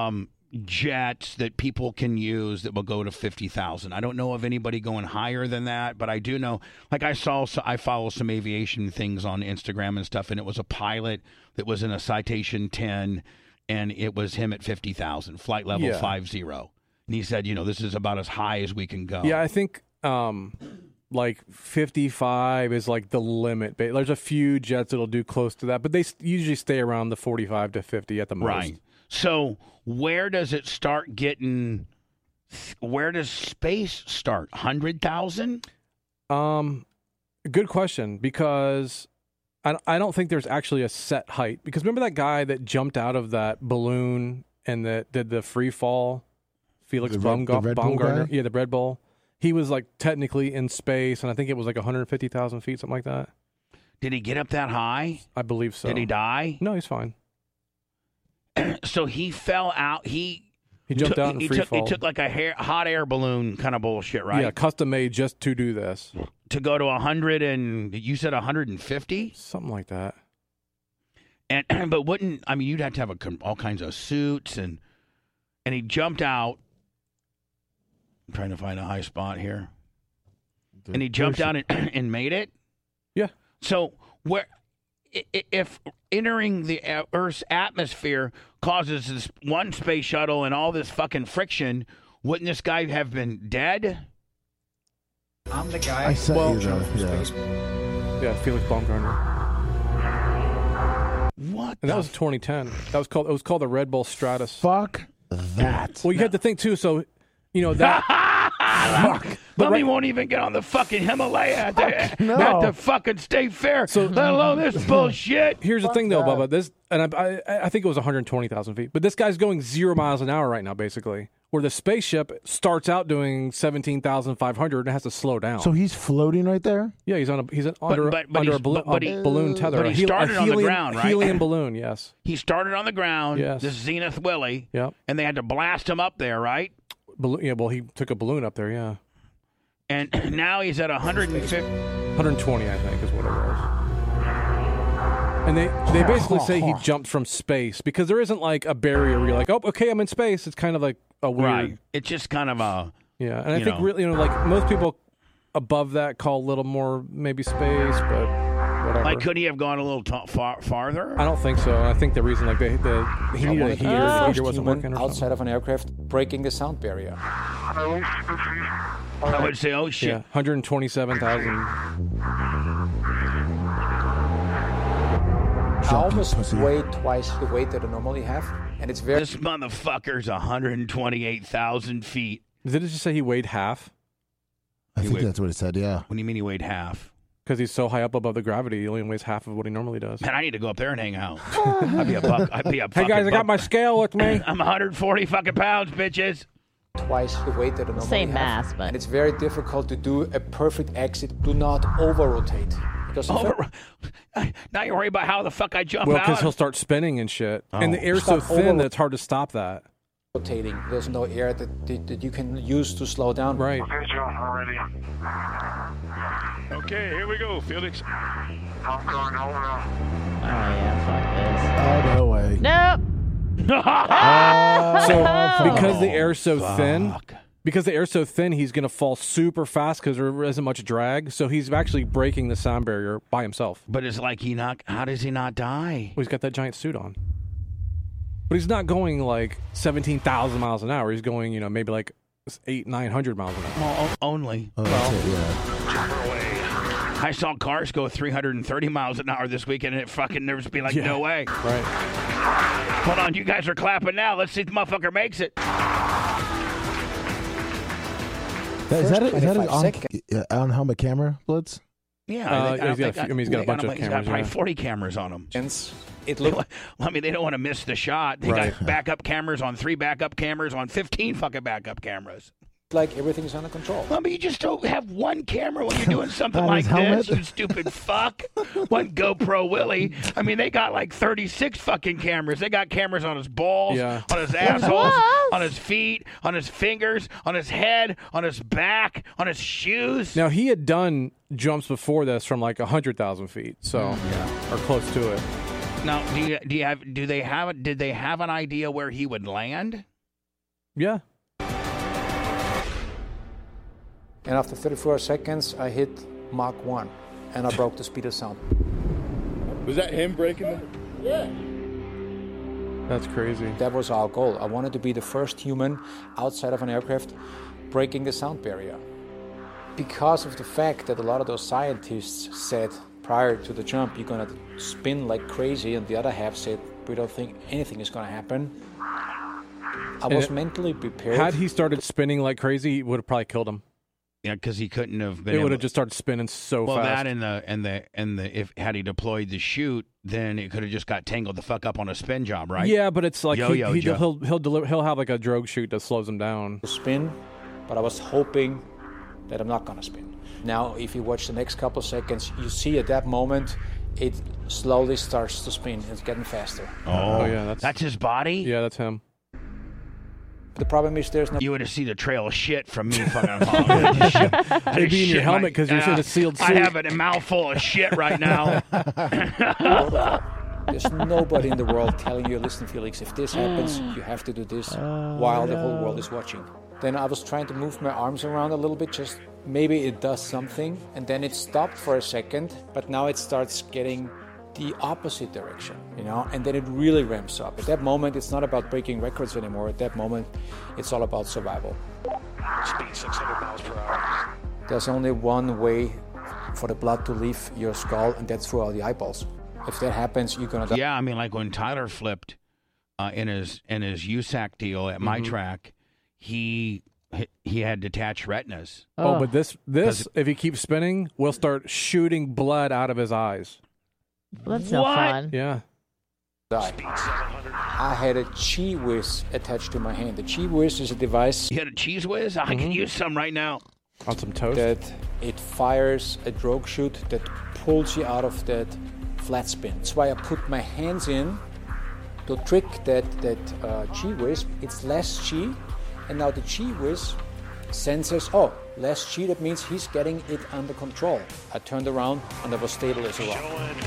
Speaker 1: jets that people can use that will go to 50,000. I don't know of anybody going higher than that, but I do know, like I follow some aviation things on Instagram and stuff, and it was a pilot that was in a Citation 10, and it was him at 50,000, flight level 50. And he said, this is about as high as we can go.
Speaker 2: Yeah, I think like 55 is like the limit. There's a few jets that'll do close to that, but they usually stay around the 45 to 50 at the most.
Speaker 1: Right. So where does it start getting? Where does space start? 100,000?
Speaker 2: Good question, because I don't think there's actually a set height. Because remember that guy that jumped out of that balloon and that did the free fall, Felix Baumgartner? Yeah, the Red Bull. He was like technically in space, and I think it was like 150,000 feet, something like that.
Speaker 1: Did he get up that high?
Speaker 2: I believe so.
Speaker 1: Did he die?
Speaker 2: No, he's fine.
Speaker 1: So he fell out. He
Speaker 2: jumped out in free fall.
Speaker 1: He took like a hot air balloon kind of bullshit, right?
Speaker 2: Yeah, custom made just to do this.
Speaker 1: To go to 100 and you said 150?
Speaker 2: Something like that.
Speaker 1: But you'd have to have all kinds of suits and he jumped out. I'm trying to find a high spot here. And he jumped out and made it?
Speaker 2: Yeah.
Speaker 1: So if entering the Earth's atmosphere causes this one space shuttle and all this fucking friction, wouldn't this guy have been dead?
Speaker 7: I'm the guy.
Speaker 3: I said
Speaker 2: Yeah, Felix Baumgartner.
Speaker 1: What?
Speaker 2: And that was 2010. It was called the Red Bull Stratus.
Speaker 3: Fuck that.
Speaker 2: Well, you had to think too. So, that.
Speaker 1: Fuck. Lummy won't even get on the fucking Himalaya at the fucking State Fair, let alone this bullshit.
Speaker 2: Here's the thing, though, Bubba. This, and I think it was 120,000 feet, but this guy's going 0 miles an hour right now, basically. Where the spaceship starts out doing 17,500 and has to slow down.
Speaker 3: So he's floating right there?
Speaker 2: Yeah, he's under a balloon tether.
Speaker 1: But he started on the ground, right?
Speaker 2: Helium balloon, yes.
Speaker 1: He started on the ground.
Speaker 2: Yes.
Speaker 1: This Zenith Willie.
Speaker 2: Yep.
Speaker 1: And they had to blast him up there, right?
Speaker 2: He took a balloon up there, yeah.
Speaker 1: And now he's at 150.
Speaker 2: 120, I think, is what it was. And they basically say he jumped from space because there isn't like a barrier where you're like, oh, okay, I'm in space. It's kind of like a weird.
Speaker 1: Right. It's just kind of a.
Speaker 2: Yeah, and I think really, like most people above that call a little more maybe space, but whatever.
Speaker 1: Like, could he have gone a little farther?
Speaker 2: I don't think so. I think the reason, like, he needed a heater. The heater wasn't working.
Speaker 7: Outside of an aircraft, breaking the sound barrier.
Speaker 1: I would say, oh shit.
Speaker 2: Yeah, 127,000.
Speaker 7: I almost weigh twice the weight that I normally have, and it's very.
Speaker 1: This motherfucker's 128,000 feet.
Speaker 2: Did it just say he weighed half?
Speaker 3: I think that's what it said. Yeah.
Speaker 1: What do you mean he weighed half?
Speaker 2: Because he's so high up above the gravity, he only weighs half of what he normally does.
Speaker 1: Man, I need to go up there and hang out. I'd be a buck.
Speaker 2: Hey guys, I got my scale with me.
Speaker 1: I'm 140 fucking pounds, bitches.
Speaker 7: Twice the weight that I normally
Speaker 4: Same
Speaker 7: have.
Speaker 4: mass, but
Speaker 7: and it's very difficult to do a perfect exit. Do not over-rotate.
Speaker 1: Now you're worried about how the fuck I jump out?
Speaker 2: Well, because he'll start spinning and shit. Oh. And the air's so thin that it's hard to stop that.
Speaker 7: Rotating. There's no air that you can use to slow down.
Speaker 2: Right.
Speaker 8: Okay, here we go, Felix.
Speaker 4: Oh yeah, fuck this.
Speaker 3: Oh, no way.
Speaker 4: Nope.
Speaker 2: So because the air's so thin, he's going to fall super fast because there isn't much drag. So he's actually breaking the sound barrier by himself.
Speaker 1: But it's like how does he not die?
Speaker 2: Well, he's got that giant suit on. But he's not going like 17,000 miles an hour. He's going, maybe like 800-900 miles an hour.
Speaker 1: Well, only.
Speaker 3: Oh, that's it, yeah.
Speaker 1: I saw cars go 330 miles an hour this weekend, and it fucking there would be like, no way.
Speaker 2: Right.
Speaker 1: Hold on, you guys are clapping now. Let's see if the motherfucker makes it.
Speaker 3: Is that an on-helmet camera, Blitz?
Speaker 1: Yeah.
Speaker 2: He's got a bunch of cameras.
Speaker 1: He's got probably 40 cameras on him. They don't want to miss the shot. They got backup cameras on 3 backup cameras on 15 fucking backup cameras.
Speaker 7: Like everything's under control.
Speaker 1: Well, but you just don't have one camera when you're doing something like this, you stupid fuck. One GoPro Willie. I mean, they got like 36 fucking cameras. They got cameras on his balls, on his assholes, on his feet, on his fingers, on his head, on his back, on his shoes.
Speaker 2: Now, he had done jumps before this from like 100,000 feet, so or close to it.
Speaker 1: Now, did they have an idea where he would land?
Speaker 2: Yeah.
Speaker 7: And after 34 seconds, I hit Mach 1, and I broke the speed of sound.
Speaker 9: Was that him breaking the... Yeah.
Speaker 2: That's crazy.
Speaker 7: That was our goal. I wanted to be the first human outside of an aircraft breaking the sound barrier. Because of the fact that a lot of those scientists said prior to the jump, you're going to spin like crazy, and the other half said, we don't think anything is going to happen. I was mentally prepared.
Speaker 2: Had he started spinning like crazy, he would have probably killed him.
Speaker 1: Yeah, because he couldn't have been.
Speaker 2: It would have just started spinning so fast.
Speaker 1: Well, that and the if had he deployed the chute, then it could have just got tangled the fuck up on a spin job, right?
Speaker 2: Yeah, but it's like he'll have like a drogue chute that slows him down.
Speaker 7: Spin, but I was hoping that I'm not gonna spin. Now, if you watch the next couple of seconds, you see at that moment it slowly starts to spin. It's getting faster.
Speaker 1: Oh yeah, that's his body.
Speaker 2: Yeah, that's him.
Speaker 7: The problem is there's no...
Speaker 1: You would have seen a trail of shit from me fucking following.
Speaker 2: It'd be in your helmet because you're in a sealed suit.
Speaker 1: I have a mouthful of shit right now.
Speaker 7: There's nobody in the world telling you, listen, Felix, if this happens, you have to do this while the whole world is watching. Then I was trying to move my arms around a little bit, just maybe it does something. And then it stopped for a second, but now it starts getting the opposite direction, and then it really ramps up. At that moment, it's not about breaking records anymore. At that moment, it's all about survival.
Speaker 8: Speed 600 miles per hour.
Speaker 7: There's only one way for the blood to leave your skull, and that's through all the eyeballs. If that happens, you're gonna die.
Speaker 1: Yeah, I mean, like when Tyler flipped in his USAC deal at my track, he had detached retinas.
Speaker 2: Oh, but this if he keeps spinning, will start shooting blood out of his eyes.
Speaker 4: Well, that's no fun.
Speaker 2: Yeah.
Speaker 7: I had a Chi Whiz attached to my hand. The Chi Whiz is a device.
Speaker 1: You had a cheese whiz? I can use some right now.
Speaker 2: On some toast?
Speaker 7: That it fires a drogue chute that pulls you out of that flat spin. That's why I put my hands in to trick that Chi Whiz. It's less Chi, and now the Chi Whiz senses, less Chi, that means he's getting it under control. I turned around and I was stable as a rock.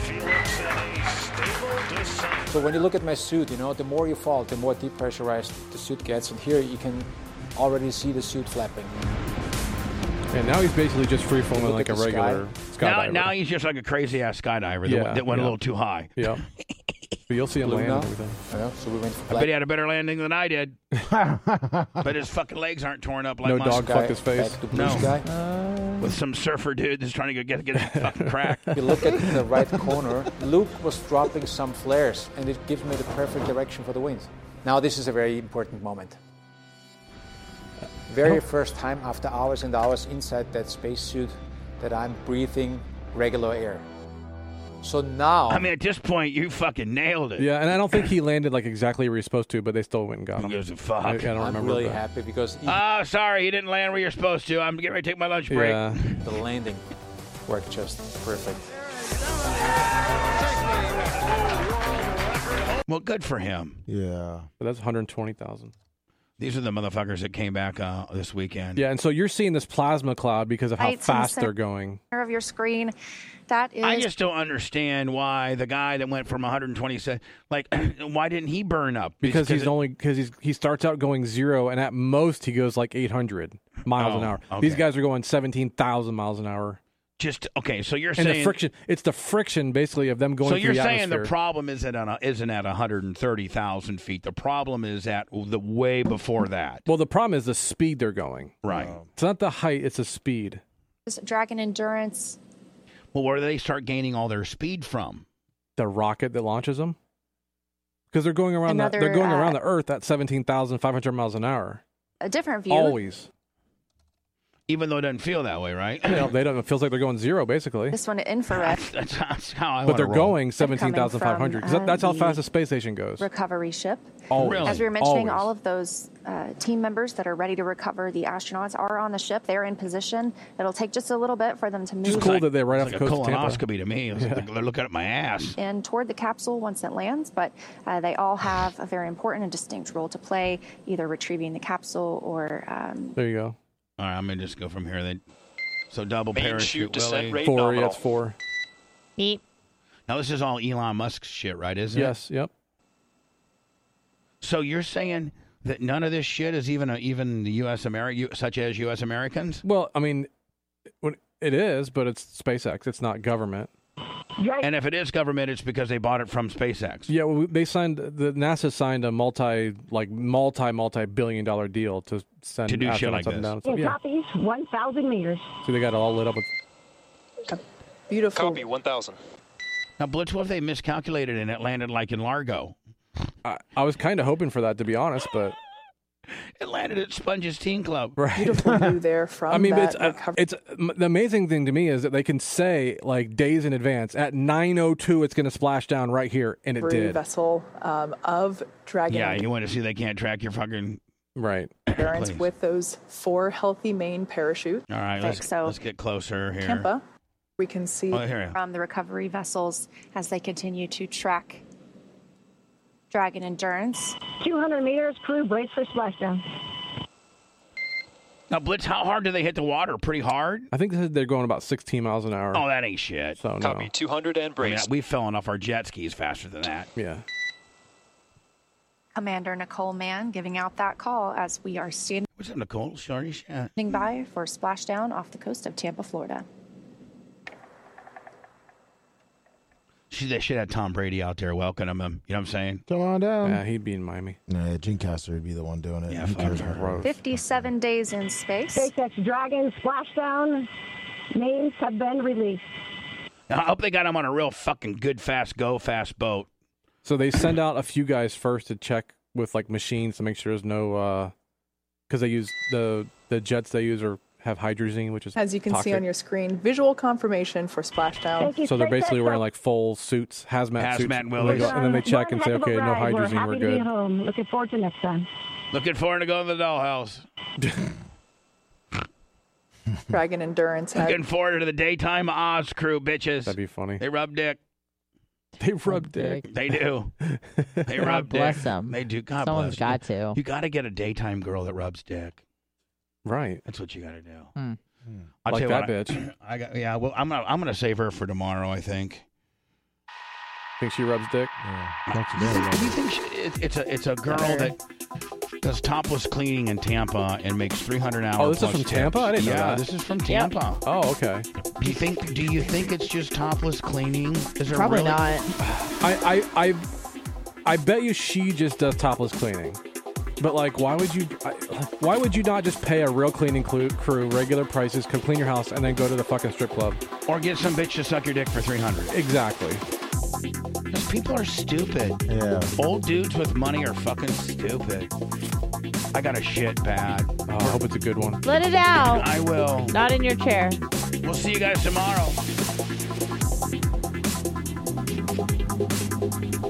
Speaker 7: So when you look at my suit, the more you fall, the more depressurized the suit gets. And here you can already see the suit flapping.
Speaker 2: And now he's basically just free-falling like a regular skydiver.
Speaker 1: Now he's just like a crazy-ass skydiver that went a little too high.
Speaker 2: Yeah. But you'll see him land and everything.
Speaker 7: Yeah, so we went
Speaker 1: I bet he had a better landing than I did. But his fucking legs aren't torn up like mine.
Speaker 2: No dog fucked his face.
Speaker 1: With some surfer dude that's trying to get a fucking crack.
Speaker 7: If you look at the right corner, Luke was dropping some flares, and it gives me the perfect direction for the wind. Now this is a very important moment. Very first time after hours and hours inside that spacesuit that I'm breathing regular air. So now...
Speaker 1: I mean, at this point, you fucking nailed it.
Speaker 2: Yeah, and I don't think he landed like exactly where he was supposed to, but they still went and got him.
Speaker 1: Who gives a fuck?
Speaker 2: I don't remember.
Speaker 7: I'm really happy because...
Speaker 1: sorry, he didn't land where you're supposed to. I'm getting ready to take my lunch break.
Speaker 2: Yeah.
Speaker 7: The landing worked just perfect.
Speaker 1: Well, good for him.
Speaker 3: Yeah.
Speaker 2: But that's 120,000.
Speaker 1: These are the motherfuckers that came back this weekend.
Speaker 2: Yeah, and so you're seeing this plasma cloud because of how fast they're going.
Speaker 6: Of your screen, that is.
Speaker 1: I just don't understand why the guy that went from 127, why didn't he burn up?
Speaker 2: Because he starts out going 0, and at most he goes like 800 miles an hour.
Speaker 1: Okay.
Speaker 2: These guys are going 17,000 miles an hour.
Speaker 1: So you're
Speaker 2: and
Speaker 1: saying
Speaker 2: it's the friction basically of them going through the atmosphere. So you're saying
Speaker 1: the problem isn't at 130,000 feet. The problem is at the way before that.
Speaker 2: Well, the problem is the speed they're going.
Speaker 1: Right.
Speaker 2: It's not the height; it's the speed.
Speaker 6: Dragon Endurance.
Speaker 1: Well, where do they start gaining all their speed from?
Speaker 2: The rocket that launches them. Because they're going around around the Earth at 17,500 miles an hour.
Speaker 6: A different view.
Speaker 2: Always.
Speaker 1: Even though it doesn't feel that way, right?
Speaker 2: They don't. It feels like they're going 0, basically.
Speaker 6: This one infrared.
Speaker 1: That's how I.
Speaker 2: But they're going 17,500 because that's how fast the space station goes.
Speaker 6: Recovery ship.
Speaker 1: Really?
Speaker 6: As we were mentioning, all of those team members that are ready to recover the astronauts are on the ship. They're in position. It'll take just a little bit for them to move.
Speaker 2: It's cool that they're right off the coast of Tampa.
Speaker 1: Colonoscopy to me. They're looking at my ass.
Speaker 6: And toward the capsule once it lands, but they all have a very important and distinct role to play, either retrieving the capsule or.
Speaker 2: There you go.
Speaker 1: All right, I'm going to just go from here then. So double parachute, Willie.
Speaker 2: 4, yeah, it's 4.
Speaker 4: Beep.
Speaker 1: Now, this is all Elon Musk shit, right, isn't it?
Speaker 2: Yes, yep.
Speaker 1: So you're saying That none of this shit is even the U.S. such as U.S. Americans?
Speaker 2: Well, I mean, it is, but it's SpaceX. It's not government.
Speaker 1: And if it is government, it's because they bought it from SpaceX.
Speaker 2: Yeah, well, NASA signed a multi-billion-dollar deal to send
Speaker 1: to do shit like this.
Speaker 2: Down.
Speaker 10: Yeah. Copy 1,000 meters.
Speaker 2: So they got it all lit up with.
Speaker 11: Beautiful.
Speaker 8: Copy 1,000.
Speaker 1: Now, Blitz, what if they miscalculated and it landed like in Largo?
Speaker 2: I was kind of hoping for that, to be honest, but
Speaker 1: it landed at Sponge's Teen Club.
Speaker 11: Right. Beautiful view there from.
Speaker 2: I mean, it's the amazing thing to me is that they can say like days in advance at 9:02 it's going to splash down right here, and it did.
Speaker 11: Vessel of Dragon.
Speaker 1: Yeah, you want to see they can't track your fucking
Speaker 2: right.
Speaker 11: Endurance with those 4 healthy main parachutes.
Speaker 1: All right, let's get closer here.
Speaker 11: Tampa, we can see
Speaker 6: from the recovery vessels as they continue to track Dragon Endurance.
Speaker 10: 200 meters, crew brace for splashdown.
Speaker 1: Now, Blitz, how hard do they hit the water? Pretty hard?
Speaker 2: I think they're going about 16 miles an hour.
Speaker 1: Oh, that ain't shit.
Speaker 2: So,
Speaker 8: Copy 200 and brace.
Speaker 1: We've fallen off our jet skis faster than that.
Speaker 2: Yeah.
Speaker 6: Commander Nicole Mann giving out that call as we are standing.
Speaker 1: What's up, Nicole? Shorty?
Speaker 6: By for splashdown off the coast of Tampa, Florida.
Speaker 1: They should have Tom Brady out there welcoming him. You know what I'm saying?
Speaker 3: Come on down.
Speaker 2: Yeah, he'd be in Miami.
Speaker 3: Yeah, Gene Castor would be the one doing it.
Speaker 1: Yeah,
Speaker 3: Who cares about her?
Speaker 6: 57 days in space.
Speaker 10: SpaceX Dragon splashdown names have been released.
Speaker 1: I hope they got him on a real fucking good, fast boat.
Speaker 2: So they send out a few guys first to check with like machines to make sure there's no, because they use the jets they use have hydrazine, which is
Speaker 11: as you can
Speaker 2: toxic.
Speaker 11: see on your screen, visual confirmation for splashdown.
Speaker 2: So they're basically wearing like full suits, hazmat suits,
Speaker 1: and then
Speaker 2: they check and say, okay, no hydrazine, we're good.
Speaker 10: Home. Looking forward to next time.
Speaker 1: Looking forward to going to the dollhouse.
Speaker 11: Dragon Endurance.
Speaker 1: Looking forward to the daytime Oz crew, bitches.
Speaker 2: That'd be funny.
Speaker 1: They rub dick.
Speaker 2: They rub dick.
Speaker 1: They do. They rub dick.
Speaker 4: Bless them.
Speaker 1: They do. God
Speaker 4: Someone's
Speaker 1: bless
Speaker 4: got to.
Speaker 1: You got to get a daytime girl that rubs dick.
Speaker 2: Right.
Speaker 1: That's what you got to do.
Speaker 2: I'll like that bitch.
Speaker 1: Yeah. Well, I'm gonna save her for tomorrow. I think.
Speaker 2: Think she rubs dick?
Speaker 1: Yeah. Do you think it's a girl that does topless cleaning in Tampa and makes $300
Speaker 2: Oh, this is from Tampa? I didn't know that.
Speaker 1: This is from Tampa.
Speaker 2: Yep. Oh, okay.
Speaker 1: Do you think it's just topless cleaning? Is there
Speaker 4: Probably
Speaker 1: really?
Speaker 4: not.
Speaker 2: I bet you she just does topless cleaning. But like, why would you not just pay a real cleaning crew regular prices, come clean your house, and then go to the fucking strip club,
Speaker 1: or get some bitch to suck your dick for $300?
Speaker 2: Exactly.
Speaker 1: Those people are stupid.
Speaker 3: Yeah.
Speaker 1: Old dudes with money are fucking stupid. I got a shit bad.
Speaker 2: Oh, I hope it's a good one.
Speaker 4: Let it out.
Speaker 1: I will.
Speaker 4: Not in your chair.
Speaker 1: We'll see you guys tomorrow.